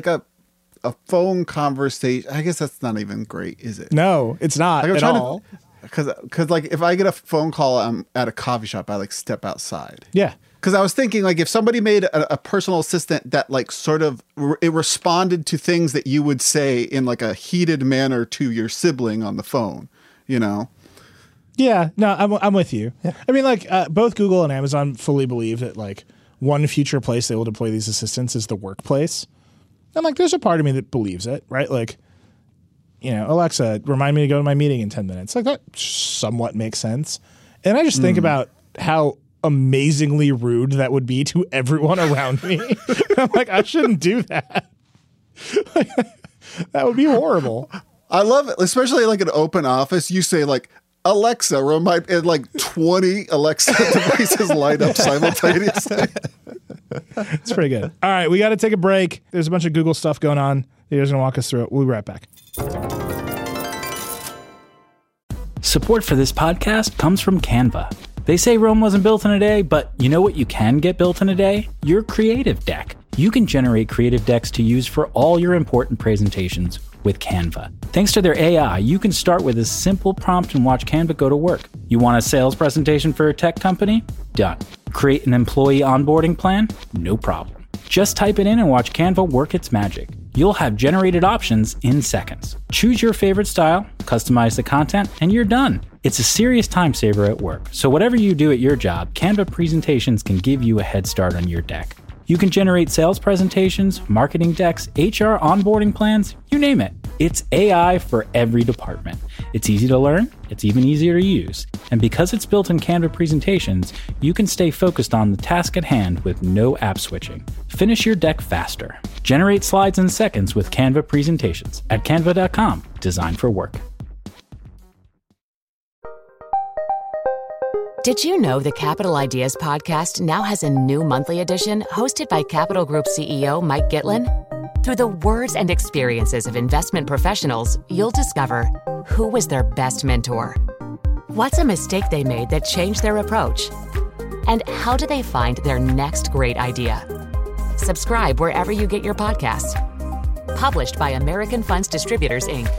phone conversation. I guess that's not even great, is it? No, it's not at all. Because like if I get a phone call, I'm at a coffee shop, I like step outside. Yeah. Because I was thinking, like, if somebody made a personal assistant that, like, sort of it responded to things that you would say in, like, a heated manner to your sibling on the phone, you know? Yeah, no, I'm with you. Yeah. I mean, like, both Google and Amazon fully believe that, like, one future place they will deploy these assistants is the workplace. And, like, there's a part of me that believes it, right? Like, you know, Alexa, remind me to go to my meeting in 10 minutes. Like, that somewhat makes sense. And I just think about how amazingly rude that would be to everyone around me. I'm like, I shouldn't do that. That would be horrible. I love it, especially like an open office. You say like, Alexa, remind, and like 20 Alexa devices light up simultaneously. It's pretty good. All right, we got to take a break. There's a bunch of Google stuff going on. You're going to walk us through it. We'll be right back. Support for this podcast comes from Canva. They say Rome wasn't built in a day, but you know what you can get built in a day? Your creative deck. You can generate creative decks to use for all your important presentations with Canva. Thanks to their AI, you can start with a simple prompt and watch Canva go to work. You want a sales presentation for a tech company? Done. Create an employee onboarding plan? No problem. Just type it in and watch Canva work its magic. You'll have generated options in seconds. Choose your favorite style, customize the content, and you're done. It's a serious time saver at work, so whatever you do at your job, Canva presentations can give you a head start on your deck. You can generate sales presentations, marketing decks, HR onboarding plans, you name it. It's AI for every department. It's easy to learn, it's even easier to use. And because it's built in Canva presentations, you can stay focused on the task at hand with no app switching. Finish your deck faster. Generate slides in seconds with Canva presentations at canva.com, designed for work. Did you know the Capital Ideas podcast now has a new monthly edition hosted by Capital Group CEO Mike Gitlin? Through the words and experiences of investment professionals, you'll discover who was their best mentor, what's a mistake they made that changed their approach, and how do they find their next great idea. Subscribe wherever you get your podcasts. Published by American Funds Distributors, Inc.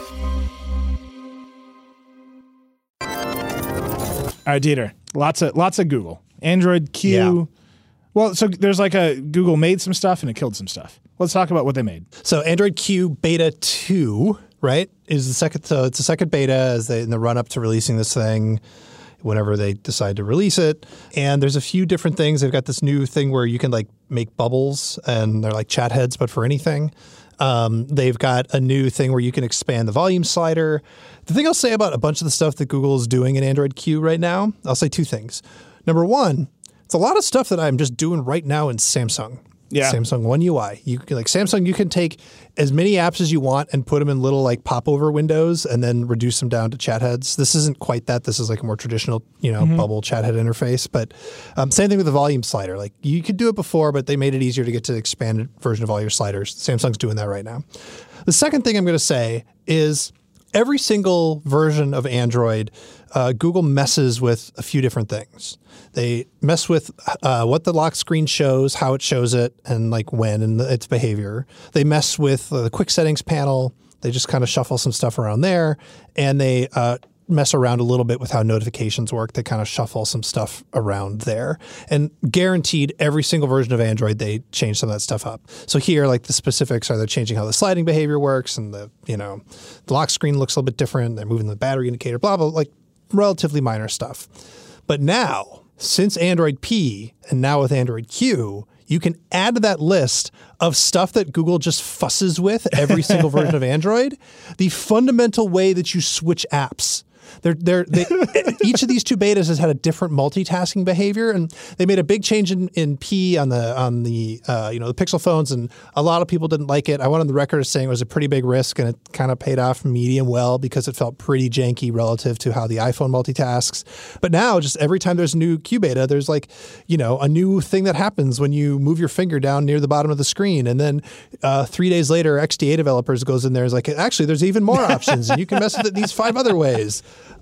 All right, Dieter, lots of Google. Android Q. Yeah. Well, so there's like Google made some stuff and it killed some stuff. Let's talk about what they made. So Android Q Beta 2, right, is the second. So it's the second beta as in the run up to releasing this thing, whenever they decide to release it. And there's a few different things. They've got this new thing where you can like make bubbles and they're like chat heads, but for anything. They've got a new thing where you can expand the volume slider. The thing I'll say about a bunch of the stuff that Google is doing in Android Q right now, I'll say two things. Number one, it's a lot of stuff that I'm just doing right now in Samsung. Yeah. Samsung One UI. You can, like Samsung, you can take as many apps as you want and put them in little like popover windows and then reduce them down to chat heads. This isn't quite that. This is like a more traditional, bubble chat head interface. But same thing with the volume slider. Like you could do it before, but they made it easier to get to the expanded version of all your sliders. Samsung's doing that right now. The second thing I'm going to say is every single version of Android, Google messes with a few different things. They mess with what the lock screen shows, how it shows it, and like when and its behavior. They mess with the quick settings panel. They just kind of shuffle some stuff around there. And they mess around a little bit with how notifications work. They kind of shuffle some stuff around there. And guaranteed every single version of Android, they change some of that stuff up. So here, like the specifics are they're changing how the sliding behavior works and the lock screen looks a little bit different. They're moving the battery indicator, blah, blah, like relatively minor stuff. But now, since Android P and now with Android Q, you can add to that list of stuff that Google just fusses with every single version of Android, the fundamental way that you switch apps. Each of these two betas has had a different multitasking behavior, and they made a big change in P on the Pixel phones, and a lot of people didn't like it. I went on the record as saying it was a pretty big risk, and it kind of paid off medium well because it felt pretty janky relative to how the iPhone multitasks. But now, just every time there's a new Q beta, there's like a new thing that happens when you move your finger down near the bottom of the screen, and then 3 days later, XDA developers goes in there and is like, actually, there's even more options, and you can mess with it these 5 other ways.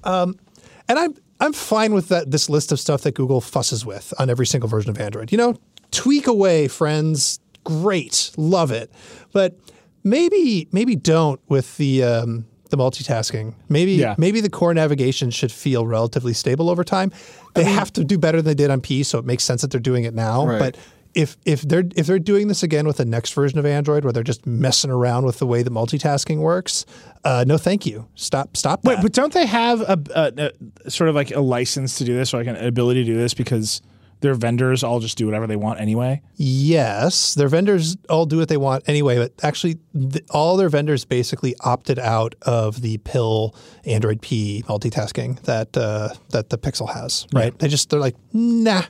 And I'm fine with this list of stuff that Google fusses with on every single version of Android. Tweak away, friends. Great. Love it. But maybe don't with the the multitasking. Maybe the core navigation should feel relatively stable over time. They have to do better than they did on P, so it makes sense that they're doing it now. Right. But if they're doing this again with the next version of Android, where they're just messing around with the way the multitasking works, no, thank you. Stop that. Wait, but don't they have a sort of like a license to do this, or like an ability to do this because their vendors all just do whatever they want anyway? Yes, their vendors all do what they want anyway, but actually all their vendors basically opted out of the Pill Android P multitasking that the Pixel has, right? Yeah. They're like, nah,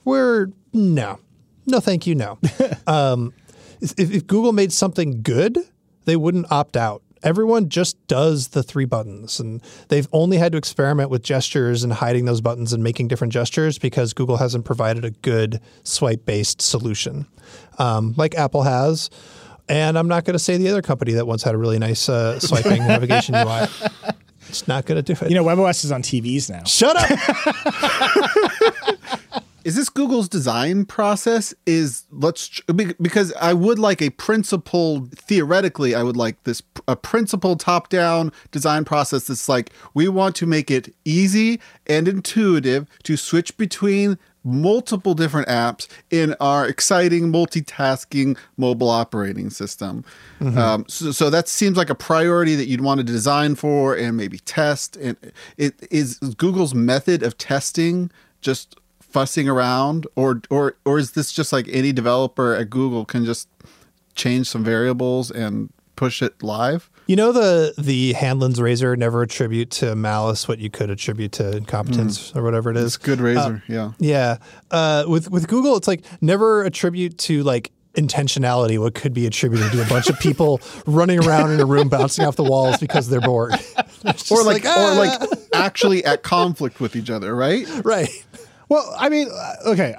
no, thank you, no. If Google made something good, they wouldn't opt out. Everyone just does the 3 buttons, and they've only had to experiment with gestures and hiding those buttons and making different gestures because Google hasn't provided a good swipe-based solution like Apple has. And I'm not going to say the other company that once had a really nice swiping navigation UI. It's not going to do it. WebOS is on TVs now. Shut up! Is this Google's design process? Because I would like a principled, theoretically, I would like a principled top-down design process that's like, we want to make it easy and intuitive to switch between multiple different apps in our exciting multitasking mobile operating system. Mm-hmm. So that seems like a priority that you'd want to design for and maybe test. And is Google's method of testing just fussing around, or is this just like any developer at Google can just change some variables and push it live? The Hanlon's razor, never attribute to malice what you could attribute to incompetence or whatever it is. It's a good razor, yeah. Yeah. With Google, it's like never attribute to like intentionality what could be attributed to a bunch of people running around in a room bouncing off the walls because they're bored. Or like actually at conflict with each other, right? Right. Well, I mean, okay,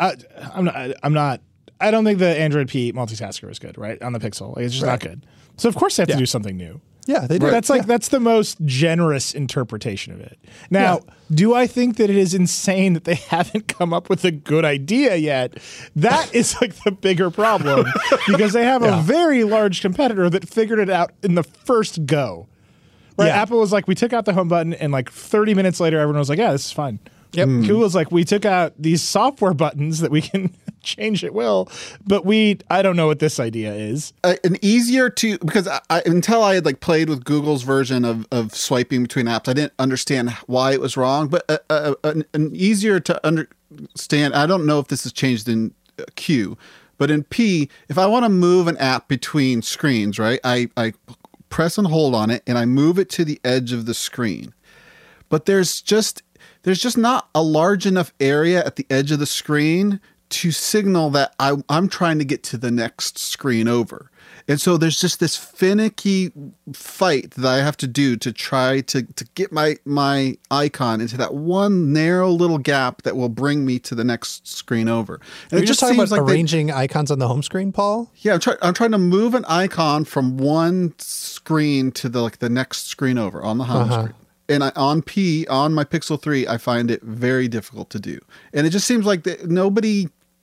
I don't think the Android P multitasker is good, right? On the Pixel. Like, it's just not good. So of course they have to do something new. Yeah, they do. Right. That's the most generous interpretation of it. Now, do I think that it is insane that they haven't come up with a good idea yet? That is like the bigger problem because they have a very large competitor that figured it out in the first go. Right? Yeah. Apple was like, we took out the home button, and like 30 minutes later, everyone was like, yeah, this is fine. Yep. Google's like, we took out these software buttons that we can change at will, but I don't know what this idea is. Because until I had like played with Google's version of swiping between apps, I didn't understand why it was wrong, but an easier to understand, I don't know if this has changed in Q, but in P, if I want to move an app between screens, right, I press and hold on it and I move it to the edge of the screen. But there's just not a large enough area at the edge of the screen to signal that I'm trying to get to the next screen over. And so there's just this finicky fight that I have to do to try to get my icon into that one narrow little gap that will bring me to the next screen over. And You're just talking about arranging icons on the home screen, Paul? Yeah, I'm trying to move an icon from one screen to the next screen over on the home screen. And on my Pixel 3, I find it very difficult to do. And it just seems like nobody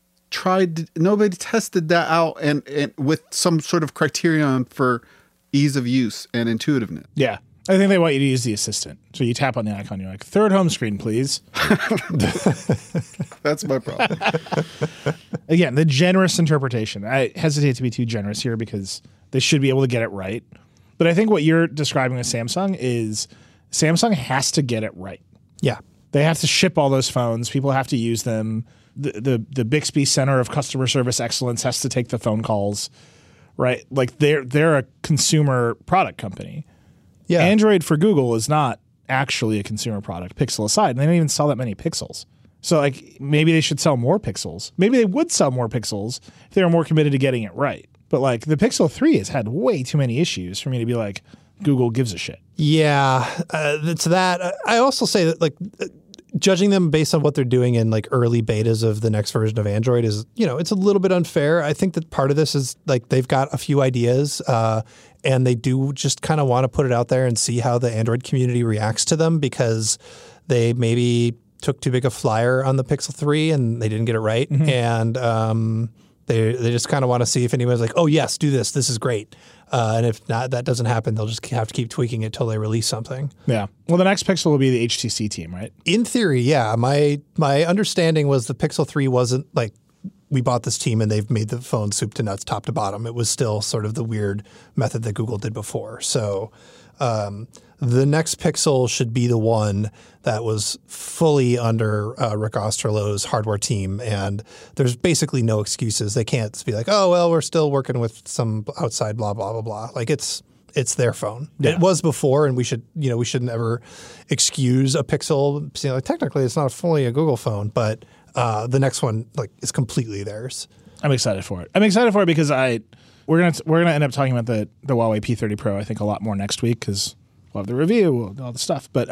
tested that out and with some sort of criterion for ease of use and intuitiveness. Yeah. I think they want you to use the assistant. So you tap on the icon, you're like, third home screen, please. That's my problem. Again, the generous interpretation. I hesitate to be too generous here because they should be able to get it right. But I think what you're describing with Samsung is Samsung has to get it right. Yeah. They have to ship all those phones. People have to use them. The Bixby Center of Customer Service Excellence has to take the phone calls, right? Like they're a consumer product company. Yeah. Android for Google is not actually a consumer product, Pixel aside. And they don't even sell that many Pixels. So like maybe they should sell more Pixels. Maybe they would sell more Pixels if they were more committed to getting it right. But like the Pixel 3 has had way too many issues for me to be like, Google gives a shit. Yeah, to that. I also say that like judging them based on what they're doing in like early betas of the next version of Android is, it's a little bit unfair. I think that part of this is like they've got a few ideas and they do just kind of want to put it out there and see how the Android community reacts to them because they maybe took too big a flyer on the Pixel 3 and they didn't get it right. Mm-hmm. And They just kind of want to see if anyone's like, oh, yes, do this. This is great. And if not, that doesn't happen, they'll just have to keep tweaking it till they release something. Yeah. Well, the next Pixel will be the HTC team, right? In theory, yeah. My understanding was the Pixel 3 wasn't like we bought this team and they've made the phone soup to nuts, top to bottom. It was still sort of the weird method that Google did before. So the next Pixel should be the one that was fully under Rick Osterloh's hardware team. And there's basically no excuses. They can't be like, oh, well, we're still working with some outside blah, blah, blah, blah. Like it's their phone. Yeah. It was before, and we shouldn't ever excuse a Pixel. Like, technically, it's not fully a Google phone, but the next one is completely theirs. I'm excited for it. I'm excited for it because we're gonna end up talking about the Huawei P30 Pro, I think, a lot more next week because we'll have the review, all the stuff. But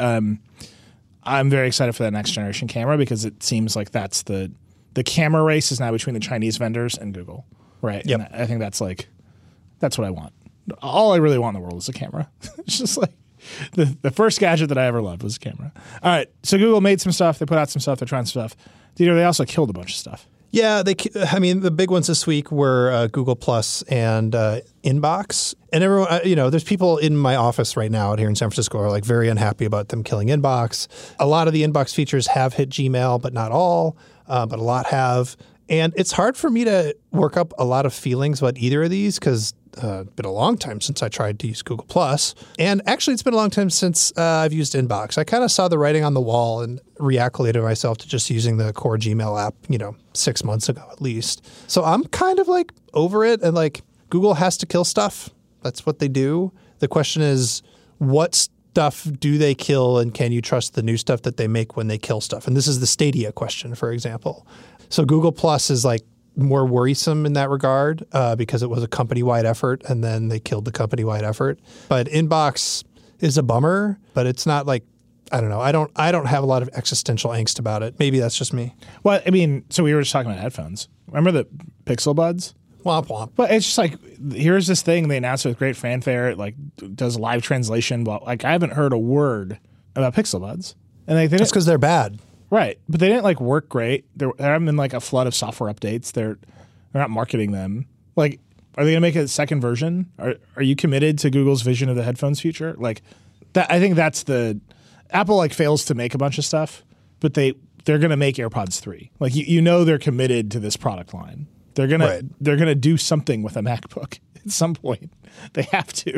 I'm very excited for that next generation camera because it seems like that's the camera race is now between the Chinese vendors and Google, right? Yep. And I think that's what I want. All I really want in the world is a camera. It's just like the first gadget that I ever loved was a camera. All right, so Google made some stuff. They put out some stuff. They're trying some stuff. They also killed a bunch of stuff. Yeah, the big ones this week were Google Plus and Inbox. And everyone, there's people in my office right now out here in San Francisco who are very unhappy about them killing Inbox. A lot of the Inbox features have hit Gmail, but not all, but a lot have. And it's hard for me to work up a lot of feelings about either of these because it's been a long time since I tried to use Google Plus. And actually, it's been a long time since I've used Inbox. I kind of saw the writing on the wall and reacclimated myself to just using the core Gmail app, 6 months ago at least. So I'm kind of over it. And Google has to kill stuff. That's what they do. The question is, what stuff do they kill, and can you trust the new stuff that they make when they kill stuff? And this is the Stadia question, for example. So Google Plus is more worrisome in that regard because it was a company-wide effort, and then they killed the company-wide effort. But Inbox is a bummer, but it's not I don't know. I don't have a lot of existential angst about it. Maybe that's just me. Well, I mean, so we were just talking about headphones. Remember the Pixel Buds? Womp womp. But it's just here's this thing they announced with great fanfare. It does live translation. Well, I haven't heard a word about Pixel Buds, and that's because they're bad. Right, but they didn't work great. There haven't been a flood of software updates. They're not marketing them. Are they going to make a second version? Are you committed to Google's vision of the headphones future? That, I think that's the Apple fails to make a bunch of stuff, but they're going to make AirPods 3. They're committed to this product line. They're gonna do something with a MacBook at some point. They have to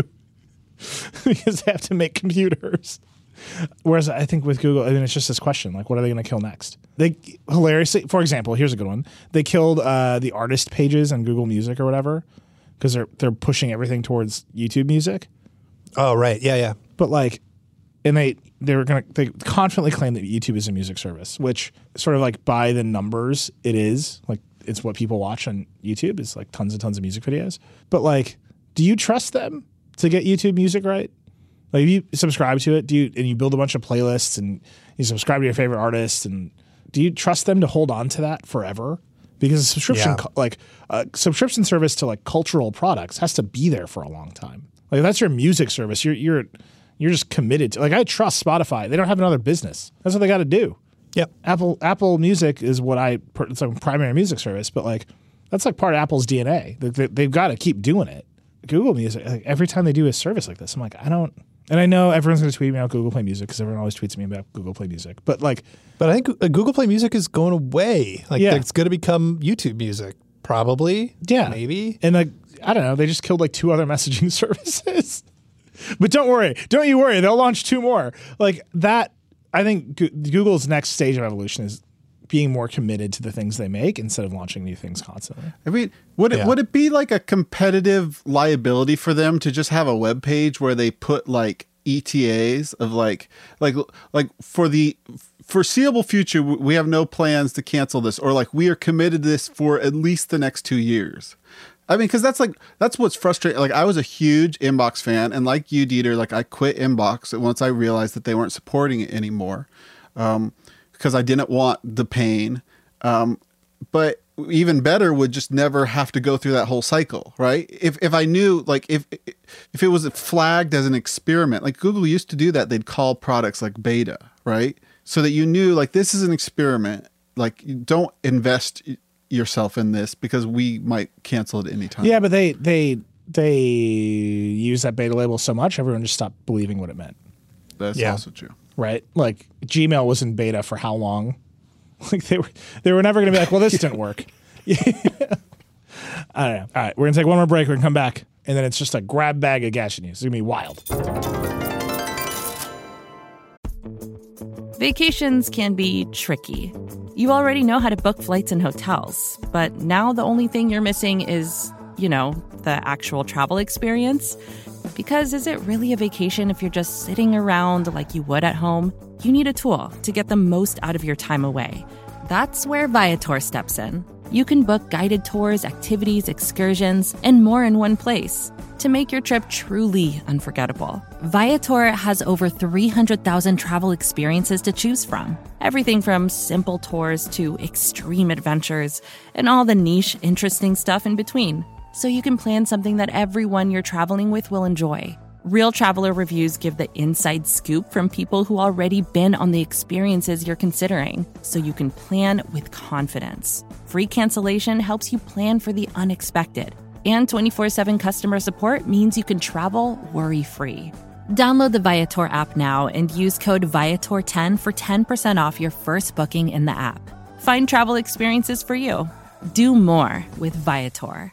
because they have to make computers. Whereas I think with Google, it's just this question, what are they going to kill next? They hilariously, for example, here's a good one. They killed the artist pages on Google Music or whatever because they're pushing everything towards YouTube Music. Oh, right. Yeah. But and they confidently claim that YouTube is a music service, which sort of by the numbers it is. It's what people watch on YouTube. It's tons and tons of music videos. But do you trust them to get YouTube Music right? If you subscribe to it, and you build a bunch of playlists and you subscribe to your favorite artists, and do you trust them to hold on to that forever? Because a subscription service to cultural products has to be there for a long time. If that's your music service, you're just committed to. I trust Spotify. They don't have another business. That's what they got to do. Yep. Apple Music is it's a primary music service, but that's part of Apple's DNA. They've got to keep doing it. Google Music, every time they do a service like this, I'm I don't. And I know everyone's going to tweet me about Google Play Music because everyone always tweets me about Google Play Music. But I think Google Play Music is going away. It's going to become YouTube Music, probably. Yeah, maybe. And I don't know. They just killed 2 other messaging services. But don't you worry. They'll launch 2 more. That. I think Google's next stage of evolution is being more committed to the things they make instead of launching new things constantly. I mean, would it be a competitive liability for them to just have a web page where they put ETAs of for the foreseeable future, we have no plans to cancel this, or we are committed to this for at least the next 2 years. I mean, because that's what's frustrating. I was a huge Inbox fan, and like you, Dieter, I quit Inbox once I realized that they weren't supporting it anymore, because I didn't want the pain. But even better would just never have to go through that whole cycle, right? If I knew, if it was flagged as an experiment, Google used to do that, they'd call products beta, right? So that you knew this is an experiment. Don't invest yourself in this because we might cancel it anytime. Yeah, but they use that beta label so much, everyone just stopped believing what it meant. That's also true. Right? Like Gmail was in beta for how long? Like they were never going to be like, well, this didn't work. I don't know. All right, we're going to take one more break. We're going to come back, and then it's just a grab bag of Gadget news. It's going to be wild. Vacations can be tricky. You already know how to book flights and hotels, but now the only thing you're missing is, the actual travel experience. Because is it really a vacation if you're just sitting around like you would at home? You need a tool to get the most out of your time away. That's where Viator steps in. You can book guided tours, activities, excursions, and more in one place to make your trip truly unforgettable. Viator has over 300,000 travel experiences to choose from. Everything from simple tours to extreme adventures and all the niche, interesting stuff in between. So you can plan something that everyone you're traveling with will enjoy. Real traveler reviews give the inside scoop from people who already been on the experiences you're considering, so you can plan with confidence. Free cancellation helps you plan for the unexpected. And 24/7 customer support means you can travel worry-free. Download the Viator app now and use code Viator10 for 10% off your first booking in the app. Find travel experiences for you. Do more with Viator.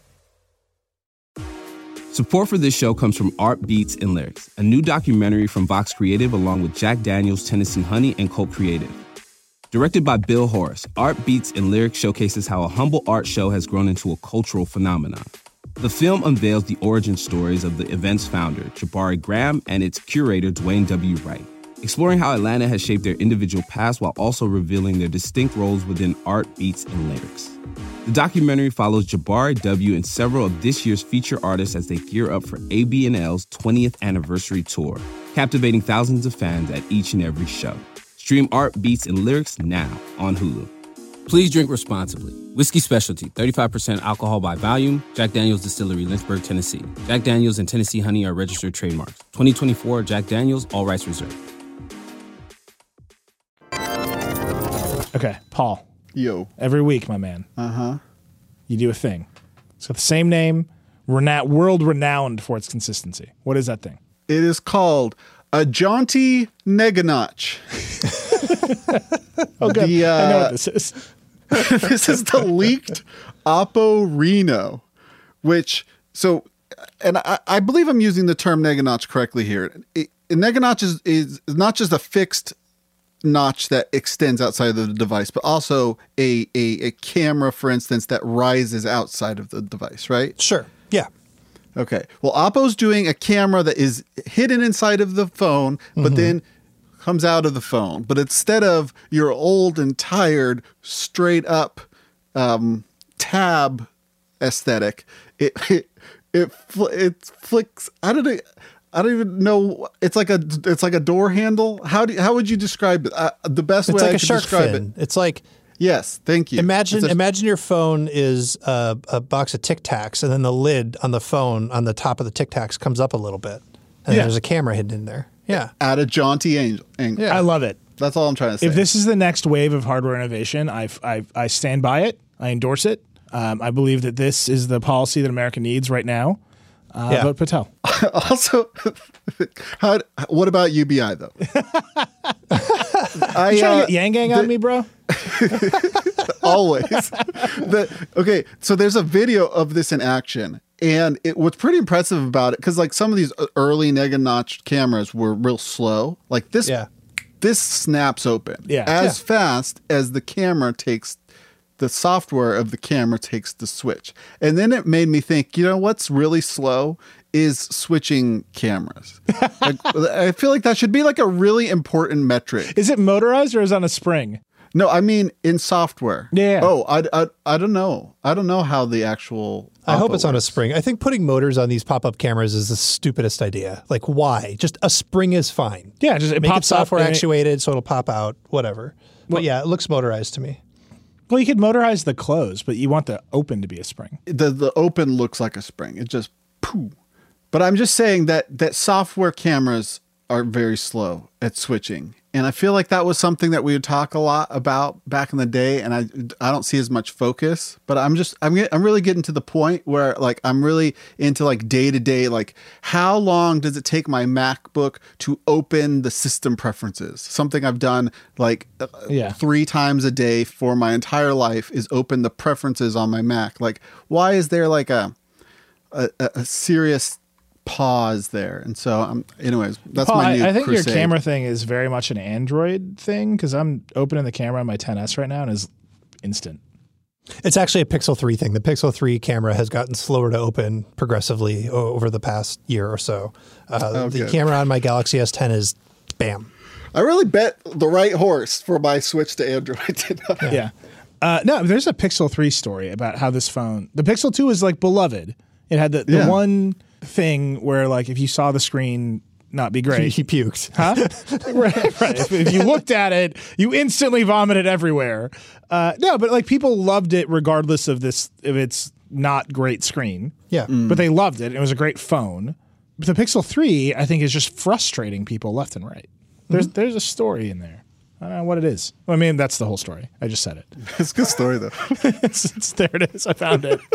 Support for this show comes from Art Beats and Lyrics, a new documentary from Vox Creative along with Jack Daniels, Tennessee Honey, and Cult Creative. Directed by Bill Horace, Art Beats and Lyrics showcases how a humble art show has grown into a cultural phenomenon. The film unveils the origin stories of the event's founder, Jabari Graham, and its curator, Dwayne W. Wright, exploring how Atlanta has shaped their individual paths while also revealing their distinct roles within Art Beats and Lyrics. The documentary follows Jabari W. and several of this year's feature artists as they gear up for AB&L's 20th anniversary tour, captivating thousands of fans at each and every show. Stream Art Beats and Lyrics now on Hulu. Please drink responsibly. Whiskey Specialty, 35% alcohol by volume. Jack Daniel's Distillery, Lynchburg, Tennessee. Jack Daniel's and Tennessee Honey are registered trademarks. 2024 Jack Daniel's, all rights reserved. Okay, Paul. Yo. Every week, my man. Uh-huh. You do a thing. It's got the same name, world renowned for its consistency. What is that thing? It is called a jaunty neganotch. Oh, good. I know what this is. This is the leaked Oppo Reno, and I believe I'm using the term neganotch correctly here. A neganotch is not just a fixed notch that extends outside of the device, but also a camera, for instance, that rises outside of the device, right? Sure. Yeah. Okay. Well, Oppo's doing a camera that is hidden inside of the phone, but then comes out of the phone. But instead of your old and tired, straight up tab aesthetic, it flicks. I don't even know. It's like a door handle. How would you describe it? The best way I could describe it. It's like, yes, thank you. Imagine your phone is a box of Tic Tacs, and then the lid on the phone on the top of the Tic Tacs comes up a little bit, and there's a camera hidden in there. Yeah, at a jaunty angle. Yeah. I love it. That's all I'm trying to say. If this is the next wave of hardware innovation, I stand by it. I endorse it. I believe that this is the policy that America needs right now. Vote Patel. Also, what about UBI though? You trying to get Yang Gang on me, bro? Always. Okay, so there's a video of this in action, and what's pretty impressive about it, because like some of these early notch cameras were real slow. Like this, this snaps open as fast as the camera takes. The software of the camera takes the switch. And then it made me think, what's really slow is switching cameras. I feel like that should be like a really important metric. Is it motorized or is it on a spring? No, I mean in software. Yeah. Oh, I don't know. I don't know how the actual I hope it's on a spring. I think putting motors on these pop-up cameras is the stupidest idea. Like, why? Just a spring is fine. Yeah, just make it software actuated so it'll pop out, whatever. But yeah, it looks motorized to me. Well, you could motorize the close, but you want the open to be a spring. The open looks like a spring. It just poo. But I'm just saying that software cameras are very slow at switching. And I feel like that was something that we would talk a lot about back in the day, and I don't see as much focus. But I'm really getting to the point where like I'm really into like day to day, like how long does it take my MacBook to open the system preferences? Something I've done like 3 times a day for my entire life is open the preferences on my Mac. Like, why is there like a serious pause there? And so anyways, that's Paul, my new I think crusade. your camera thing is very much an Android thing, because I'm opening the camera on my 10s right now and it's instant. It's actually a Pixel 3 thing. The Pixel 3 camera has gotten slower to open progressively over the past year or so. The camera on my Galaxy S10 is bam. I really bet the right horse for my switch to Android. Yeah. No, there's a Pixel 3 story about how this phone, the Pixel 2 is like beloved. It had the one thing where like if you saw the screen not be great. He puked. Huh? right. If you looked at it, you instantly vomited everywhere. No, but like people loved it regardless of this, if it's not great screen. Yeah. But they loved it. It was a great phone. But the Pixel 3, I think, is just frustrating people left and right. There's a story in there. I don't know what it is. Well, I mean, that's the whole story. I just said it. It's a good story, though. There it is. I found it.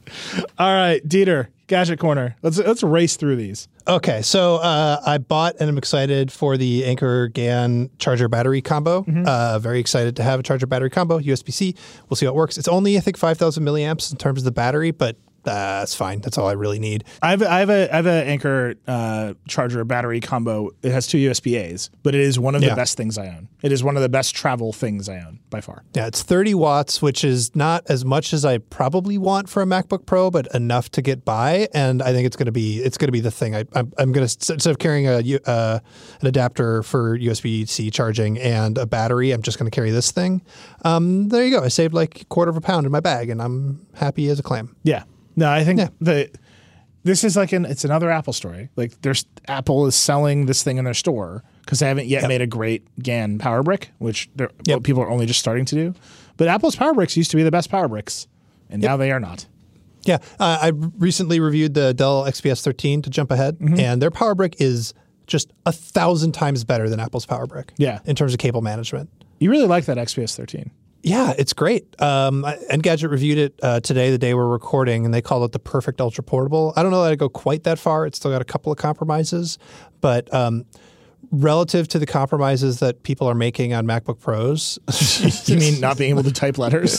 All right, Dieter, Gadget Corner. Let's race through these. Okay, so I bought and I'm excited for the Anker GAN charger battery combo. Very excited to have a charger battery combo, USB-C. We'll see how it works. It's only, I think, 5,000 milliamps in terms of the battery, but that's fine. That's all I really need. I have an Anker charger battery combo. It has 2 USB-As, but it is one of the best things I own. It is one of the best travel things I own by far. Yeah, it's 30 watts, which is not as much as I probably want for a MacBook Pro, but enough to get by. And I think it's going to be the thing. I'm going to, instead of carrying an adapter for USB-C charging and a battery, I'm just going to carry this thing. There you go. I saved like $1/4 pound in my bag, and I'm happy as a clam. Yeah. No, I think this is like it's another Apple story. Like Apple is selling this thing in their store because they haven't yet made a great GAN power brick, which people are only just starting to do. But Apple's power bricks used to be the best power bricks, and now they are not. Yeah, I recently reviewed the Dell XPS 13 to jump ahead, and their power brick is just 1,000 times better than Apple's power brick. Yeah, in terms of cable management. You really like that XPS 13. Yeah, it's great. Engadget reviewed it today, the day we're recording, and they called it the perfect ultra portable. I don't know that I'd go quite that far. It's still got a couple of compromises, but relative to the compromises that people are making on MacBook Pros. You mean not being able to type letters?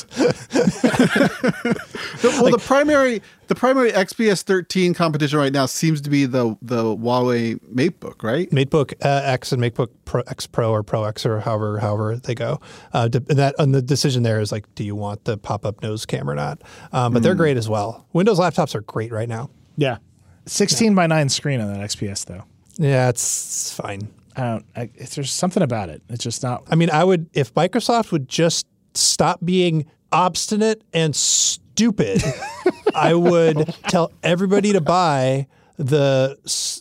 The primary XPS 13 competition right now seems to be the Huawei MateBook, right? MateBook X and MateBook X Pro or Pro X or however they go. And the decision there is like, do you want the pop-up nose cam or not? But they're great as well. Windows laptops are great right now. Yeah. 16:9 screen on that XPS though. Yeah, it's fine. There's something about it. It's just not. I mean, if Microsoft would just stop being obstinate and stupid, I would tell everybody to buy the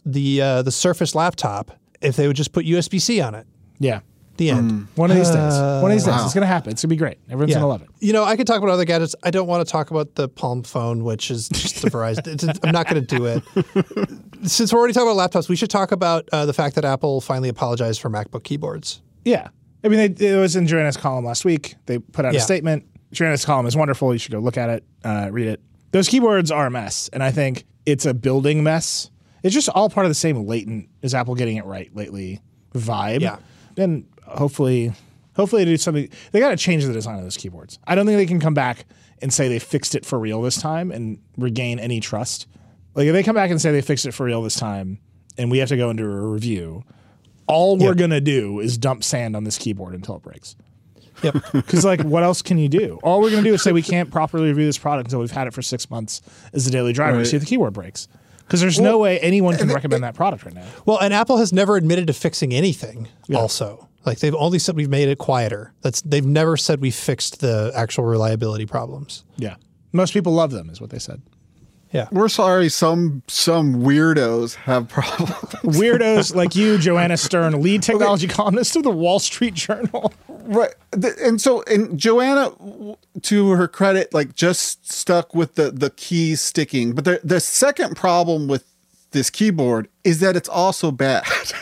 Surface laptop if they would just put USB-C on it. Yeah. The end. One of these days. One of these days. It's going to happen. It's going to be great. Everyone's going to love it. You know, I could talk about other gadgets. I don't want to talk about the Palm phone, which is just the Verizon. I'm not going to do it. Since we're already talking about laptops, we should talk about the fact that Apple finally apologized for MacBook keyboards. Yeah. I mean, it was in Joanna's column last week. They put out a statement. Joanna's column is wonderful. You should go look at it, read it. Those keyboards are a mess, and I think it's a building mess. It's just all part of the same latent, is Apple getting it right lately, vibe. Yeah. And hopefully they do something. They got to change the design of those keyboards. I don't think they can come back and say they fixed it for real this time and regain any trust. Like if they come back and say they fixed it for real this time and we have to go into a review, all we're going to do is dump sand on this keyboard until it breaks. Yep. Because like what else can you do? All we're going to do is say we can't properly review this product until we've had it for 6 months as a daily driver to see if the keyboard breaks. Because there's no way anyone can recommend that product right now. Well, and Apple has never admitted to fixing anything also. Like they've only said we've made it quieter. They've never said we fixed the actual reliability problems. Yeah. Most people love them is what they said. Yeah. We're sorry some weirdos have problems. Weirdos like you, Joanna Stern, lead technology columnist of the Wall Street Journal. Right. And Joanna, to her credit, like just stuck with the keys sticking. But the second problem with this keyboard is that it's also bad.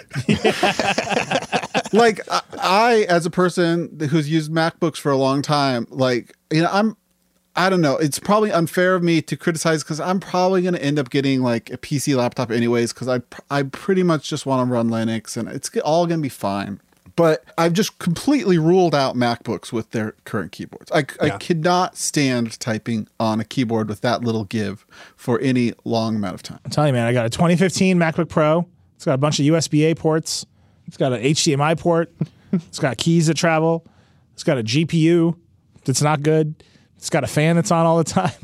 Like I, as a person who's used MacBooks for a long time, like, I don't know. It's probably unfair of me to criticize because I'm probably going to end up getting like a PC laptop anyways because I pretty much just want to run Linux and it's all going to be fine. But I've just completely ruled out MacBooks with their current keyboards. I could not stand typing on a keyboard with that little give for any long amount of time. I'm telling you, man, I got a 2015 MacBook Pro. It's got a bunch of USB-A ports. It's got an HDMI port. It's got keys that travel. It's got a GPU that's not good. It's got a fan that's on all the time.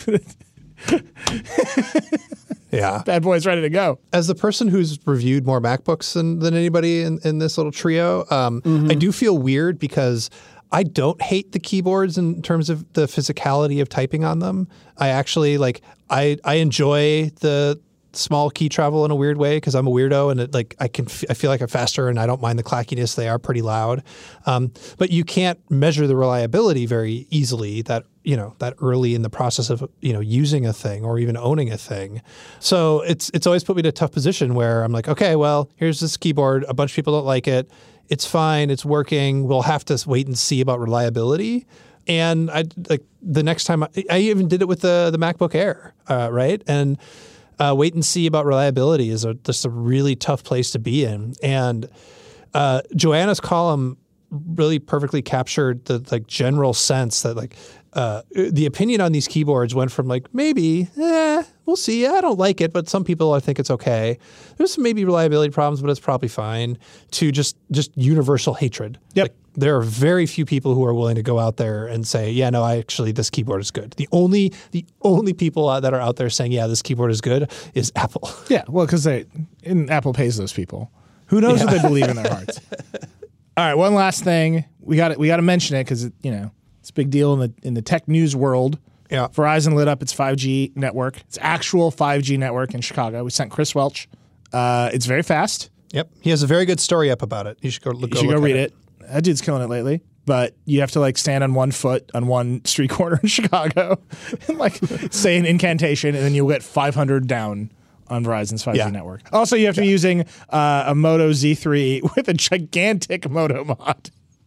Yeah. Bad boy's ready to go. As the person who's reviewed more MacBooks than anybody in this little trio, I do feel weird because I don't hate the keyboards in terms of the physicality of typing on them. I actually I enjoy the small key travel in a weird way because I'm a weirdo and I feel like I'm faster and I don't mind the clackiness. They are pretty loud. But you can't measure the reliability very easily that early in the process of, using a thing or even owning a thing. So it's always put me in a tough position where I'm like, okay, well, here's this keyboard. A bunch of people don't like it. It's fine. It's working. We'll have to wait and see about reliability. And the next time I even did it with the MacBook Air, right? And wait and see about reliability is just a really tough place to be in. And Joanna's column really perfectly captured the general sense that the opinion on these keyboards went from maybe, we'll see. I don't like it, but some people I think it's okay. There's some maybe reliability problems, but it's probably fine, to just universal hatred. Yep. There are very few people who are willing to go out there and say, yeah, no, this keyboard is good. The only people that are out there saying, yeah, this keyboard is good is Apple. Yeah, well, because Apple pays those people. Who knows what they believe in their hearts. All right, one last thing. We got to mention it because it's a big deal in the tech news world. Yeah. Verizon lit up its 5G network. It's actual 5G network in Chicago. We sent Chris Welch. It's very fast. Yep. He has a very good story up about it. You should go read it. That dude's killing it lately. But you have to stand on one foot on one street corner in Chicago and say an incantation, and then you'll get 500 down on Verizon's 5G network. Also, you have to be using a Moto Z3 with a gigantic Moto mod.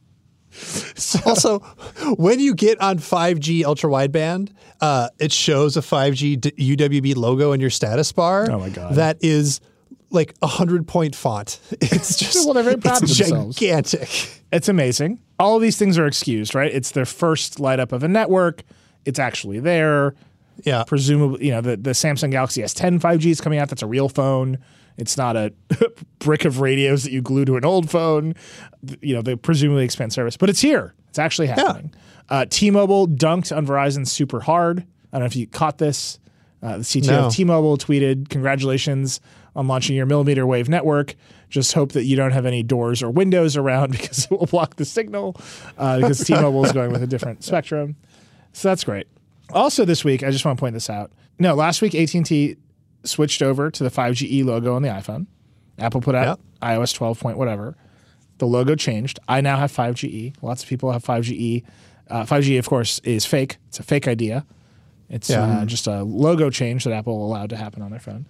So, also, when you get on 5G ultra wideband, it shows a 5G UWB logo in your status bar. Oh my God. That is 100-point font. It's just they're very proud of themselves. Gigantic. It's amazing. All of these things are excused, right? It's their first light up of a network. It's actually there. Yeah. Presumably, the Samsung Galaxy S10 5G is coming out. That's a real phone. It's not a brick of radios that you glue to an old phone. They presumably expand service, but it's here. It's actually happening. Yeah. T-Mobile dunked on Verizon super hard. I don't know if you caught this. The CTO of T-Mobile tweeted, "Congratulations on launching your millimeter wave network. Just hope that you don't have any doors or windows around because it will block the signal because T-Mobile is going with a different spectrum." So that's great. Also this week, I just want to point this out. No, last week AT&T switched over to the 5GE logo on the iPhone. Apple put out iOS 12 point whatever. The logo changed. I now have 5GE. Lots of people have 5GE. 5G, of course, is fake. It's a fake idea. It's just a logo change that Apple allowed to happen on their phone.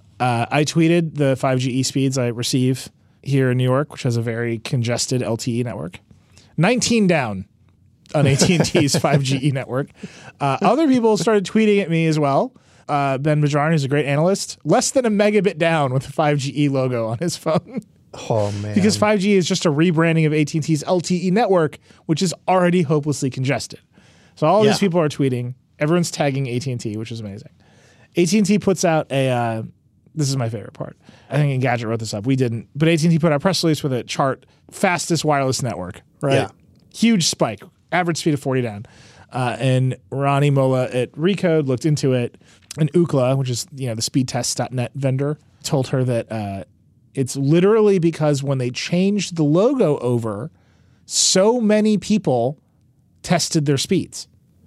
I tweeted the 5GE speeds I receive here in New York, which has a very congested LTE network. 19 down on AT&T's 5GE network. Other people started tweeting at me as well. Ben Bajaran, who's a great analyst, less than a megabit down with the 5GE logo on his phone. Oh, man. Because 5G is just a rebranding of AT&T's LTE network, which is already hopelessly congested. So all of these people are tweeting. Everyone's tagging AT&T, which is amazing. AT&T puts out a... this is my favorite part. I think Engadget wrote this up. We didn't. But AT&T put out a press release with a chart. Fastest wireless network, right? Yeah. Huge spike. Average speed of 40 down. And Ronnie Mola at Recode looked into it. And Ookla, which is the speedtest.net vendor, told her that it's literally because when they changed the logo over, so many people tested their speeds.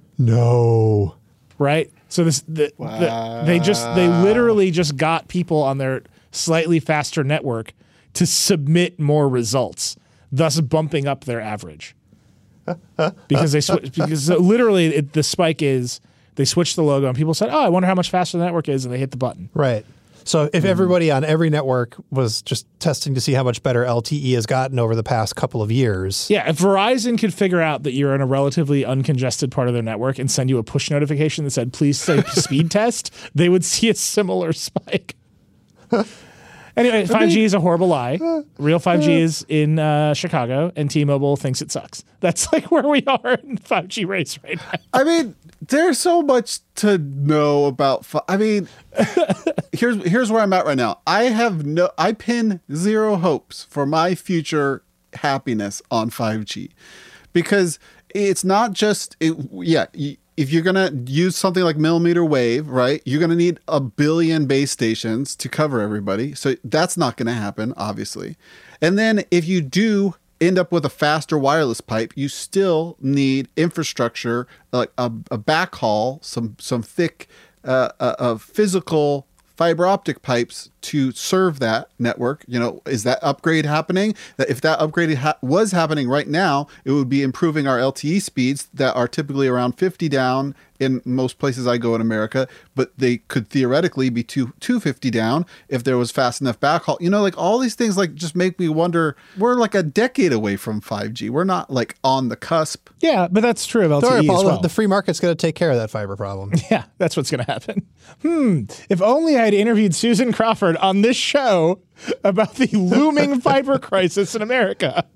No. Right? So they literally just got people on their slightly faster network to submit more results, thus bumping up their average. Because literally the spike is they switched the logo and people said, "Oh, I wonder how much faster the network is," and they hit the button. Right. So if everybody on every network was just testing to see how much better LTE has gotten over the past couple of years. Yeah, if Verizon could figure out that you're in a relatively uncongested part of their network and send you a push notification that said, please say speed test, they would see a similar spike. Anyway, 5G is a horrible lie. Real 5G is in Chicago, and T-Mobile thinks it sucks. That's like where we are in the 5G race right now. I mean, there's so much to know about. I mean, here's where I'm at right now. I pin zero hopes for my future happiness on 5G, because it's not just if you're going to use something like millimeter wave, right, you're going to need 1 billion base stations to cover everybody. So that's not going to happen, obviously. And then if you do end up with a faster wireless pipe, you still need infrastructure, like a backhaul, some thick physical fiber optic pipes to serve that network. You know, is that upgrade happening? That if that upgrade was happening right now, it would be improving our LTE speeds that are typically around 50 down in most places I go in America, but they could theoretically be 250 down if there was fast enough backhaul. You know, like all these things like just make me wonder, we're like a decade away from 5G. We're not like on the cusp. Yeah, but that's true of LTE Don't worry, Paul, as well. the free market's going to take care of that fiber problem. Yeah, that's what's going to happen. If only I'd interviewed Susan Crawford on this show about the looming fiber crisis in America.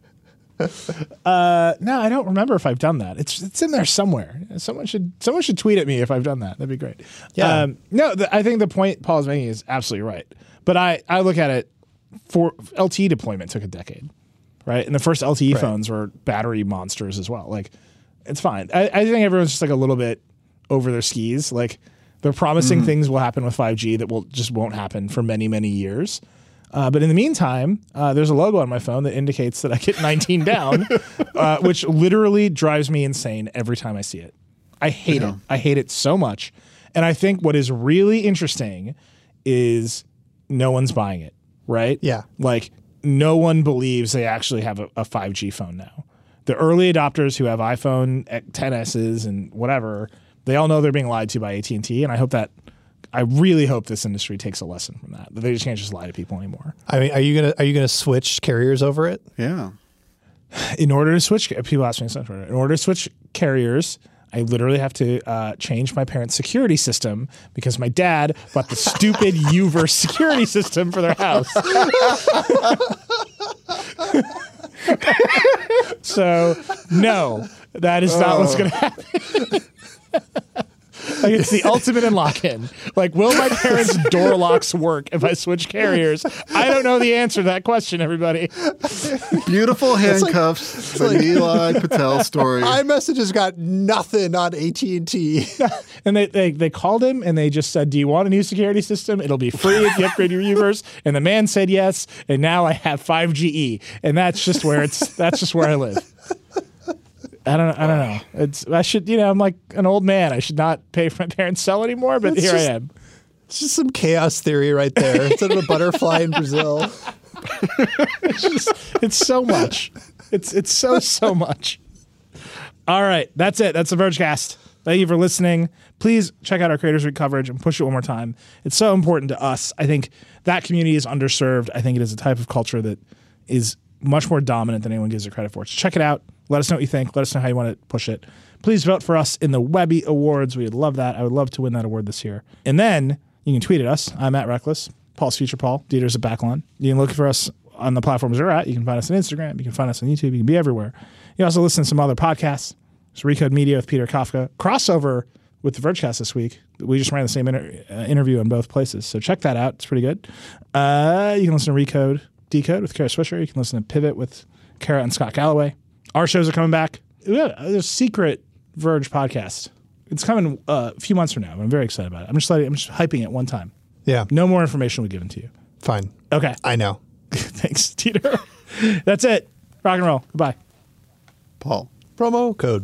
No, I don't remember if I've done that. It's in there somewhere. Someone should tweet at me if I've done that. That'd be great. Yeah. I think the point Paul is making is absolutely right. But I look at it, for LTE deployment took a decade, right? And the first LTE phones were battery monsters as well. Like, it's fine. I think everyone's just like a little bit over their skis. Like, they're promising things will happen with 5G that won't happen for many, many years. But in the meantime, there's a logo on my phone that indicates that I get 19 down, which literally drives me insane every time I see it. I hate it. I hate it so much. And I think what is really interesting is no one's buying it, right? Yeah. Like, no one believes they actually have a 5G phone now. The early adopters who have iPhone XS's and whatever, they all know they're being lied to by AT&T, and I really hope this industry takes a lesson from that. They just can't just lie to people anymore. I mean, are you gonna switch carriers over it? Yeah. In order to switch, people ask me this. In order to switch carriers, I literally have to change my parents' security system because my dad bought the stupid Uverse security system for their house. So, no, that is not what's going to happen. Like, it's the ultimate in lock-in. Like, will my parents' door locks work if I switch carriers? I don't know the answer to that question, everybody. Beautiful handcuffs, the Eli Patel story. iMessage has got nothing on AT&T. And they called him and they just said, do you want a new security system? It'll be free if you upgrade your Uverse. And the man said yes. And now I have 5GE. And that's just where I live. I don't know. I'm like an old man. I should not pay for my parents' cell anymore, but I am. It's just some chaos theory right there. Instead of a butterfly in Brazil. It's so much. It's so much. All right. That's it. That's the Vergecast. Thank you for listening. Please check out our Creators Week coverage and push it one more time. It's so important to us. I think that community is underserved. I think it is a type of culture that is much more dominant than anyone gives it credit for. So check it out. Let us know what you think. Let us know how you want to push it. Please vote for us in the Webby Awards. We would love that. I would love to win that award this year. And then you can tweet at us. I'm at Reckless. Paul's Future Paul. Dieter's at Backlon. You can look for us on the platforms we're at. You can find us on Instagram. You can find us on YouTube. You can be everywhere. You also listen to some other podcasts. There's Recode Media with Peter Kafka. Crossover with the Vergecast this week. We just ran the same interview in both places. So check that out. It's pretty good. You can listen to Recode Decode with Kara Swisher. You can listen to Pivot with Kara and Scott Galloway. Our shows are coming back. There's a secret Verge podcast. It's coming a few months from now. I'm very excited about it. I'm just hyping it one time. Yeah. No more information will be given to you. Fine. Okay. I know. Thanks, Dieter. That's it. Rock and roll. Goodbye. Paul. Promo code.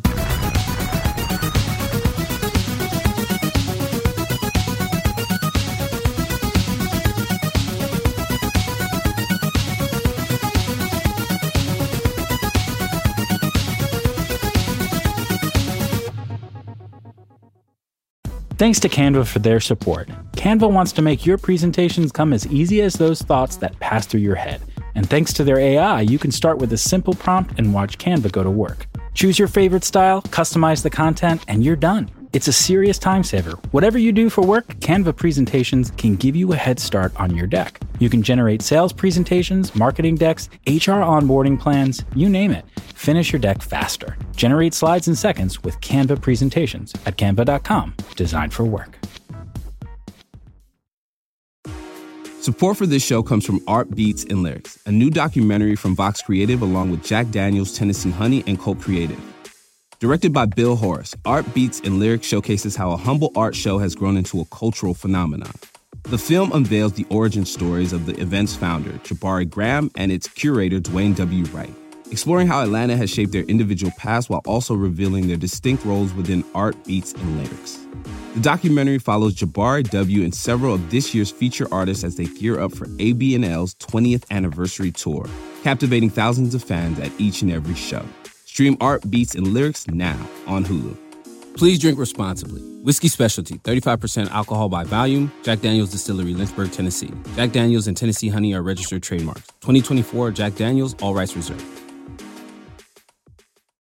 Thanks to Canva for their support. Canva wants to make your presentations come as easy as those thoughts that pass through your head. And thanks to their AI, you can start with a simple prompt and watch Canva go to work. Choose your favorite style, customize the content, and you're done. It's a serious time saver. Whatever you do for work, Canva presentations can give you a head start on your deck. You can generate sales presentations, marketing decks, HR onboarding plans, you name it. Finish your deck faster. Generate slides in seconds with Canva presentations at canva.com. Designed for work. Support for this show comes from Art Beats and Lyrics, a new documentary from Vox Creative along with Jack Daniels, Tennessee Honey, and Colt Creative. Directed by Bill Horace, Art Beats and Lyrics showcases how a humble art show has grown into a cultural phenomenon. The film unveils the origin stories of the event's founder, Jabari Graham, and its curator, Dwayne W. Wright, exploring how Atlanta has shaped their individual past while also revealing their distinct roles within art, beats, and lyrics. The documentary follows Jabari W. and several of this year's feature artists as they gear up for AB&L's 20th anniversary tour, captivating thousands of fans at each and every show. Stream Art, Beats, and Lyrics now on Hulu. Please drink responsibly. Whiskey Specialty, 35% alcohol by volume. Jack Daniel's Distillery, Lynchburg, Tennessee. Jack Daniel's and Tennessee Honey are registered trademarks. 2024 Jack Daniel's, all rights reserved.